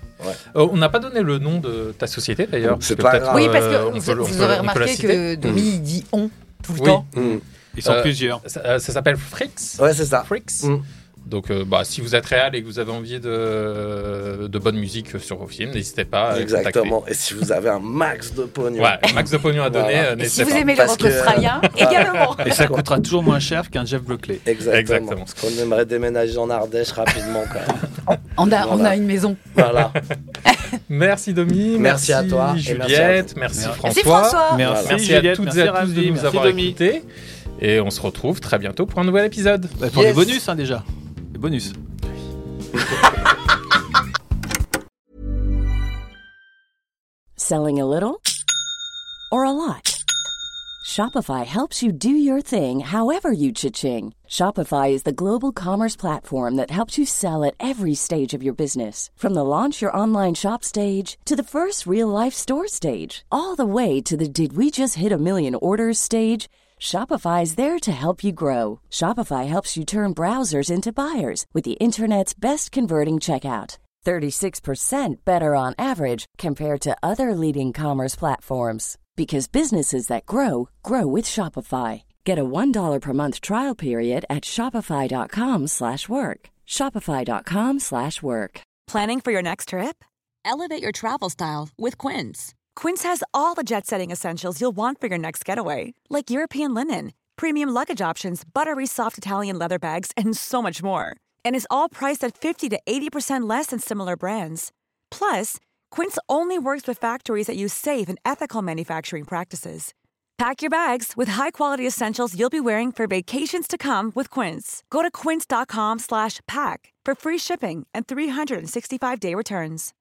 On n'a pas donné le nom de ta société, d'ailleurs. C'est pas grave. Oui, parce que vous aurez remarqué que Domi, il dit « on » tout le temps. Ils sont plusieurs. Ça s'appelle Fricks. Ouais, c'est ça. Fricks. Donc, si vous êtes réel et que vous avez envie de bonne musique sur vos films, n'hésitez pas à Exactement. Et si vous avez un max de pognon. Max de pognon à donner, n'hésitez pas. Et si vous aimez le rock australien, également. Et ça coûtera toujours moins cher qu'un Jeff Buckley. Exactement. Parce qu'on aimerait déménager en Ardèche rapidement, quand même. On a une maison. Voilà. Merci Domi. Merci à toi. Juliette. Merci François. Merci à toutes et à tous de nous avoir écoutés. Et on se retrouve très bientôt pour un nouvel épisode. Pour les bonus, déjà. Les bonus. Selling a little or a lot? Shopify helps you do your thing however you cha-ching. Shopify is the global commerce platform that helps you sell at every stage of your business. From the launch your online shop stage to the first real-life store stage, all the way to the did we just hit a million orders stage. Shopify is there to help you grow. Shopify helps you turn browsers into buyers with the internet's best converting checkout. 36% better on average compared to other leading commerce platforms. Because businesses that grow, grow with Shopify. Get a $1 per month trial period at shopify.com/work. Shopify.com/work. Planning for your next trip? Elevate your travel style with Quince. Quince has all the jet-setting essentials you'll want for your next getaway, like European linen, premium luggage options, buttery soft Italian leather bags, and so much more. And is all priced at 50 to 80% less than similar brands. Plus, Quince only works with factories that use safe and ethical manufacturing practices. Pack your bags with high-quality essentials you'll be wearing for vacations to come with Quince. Go to quince.com/pack for free shipping and 365-day returns.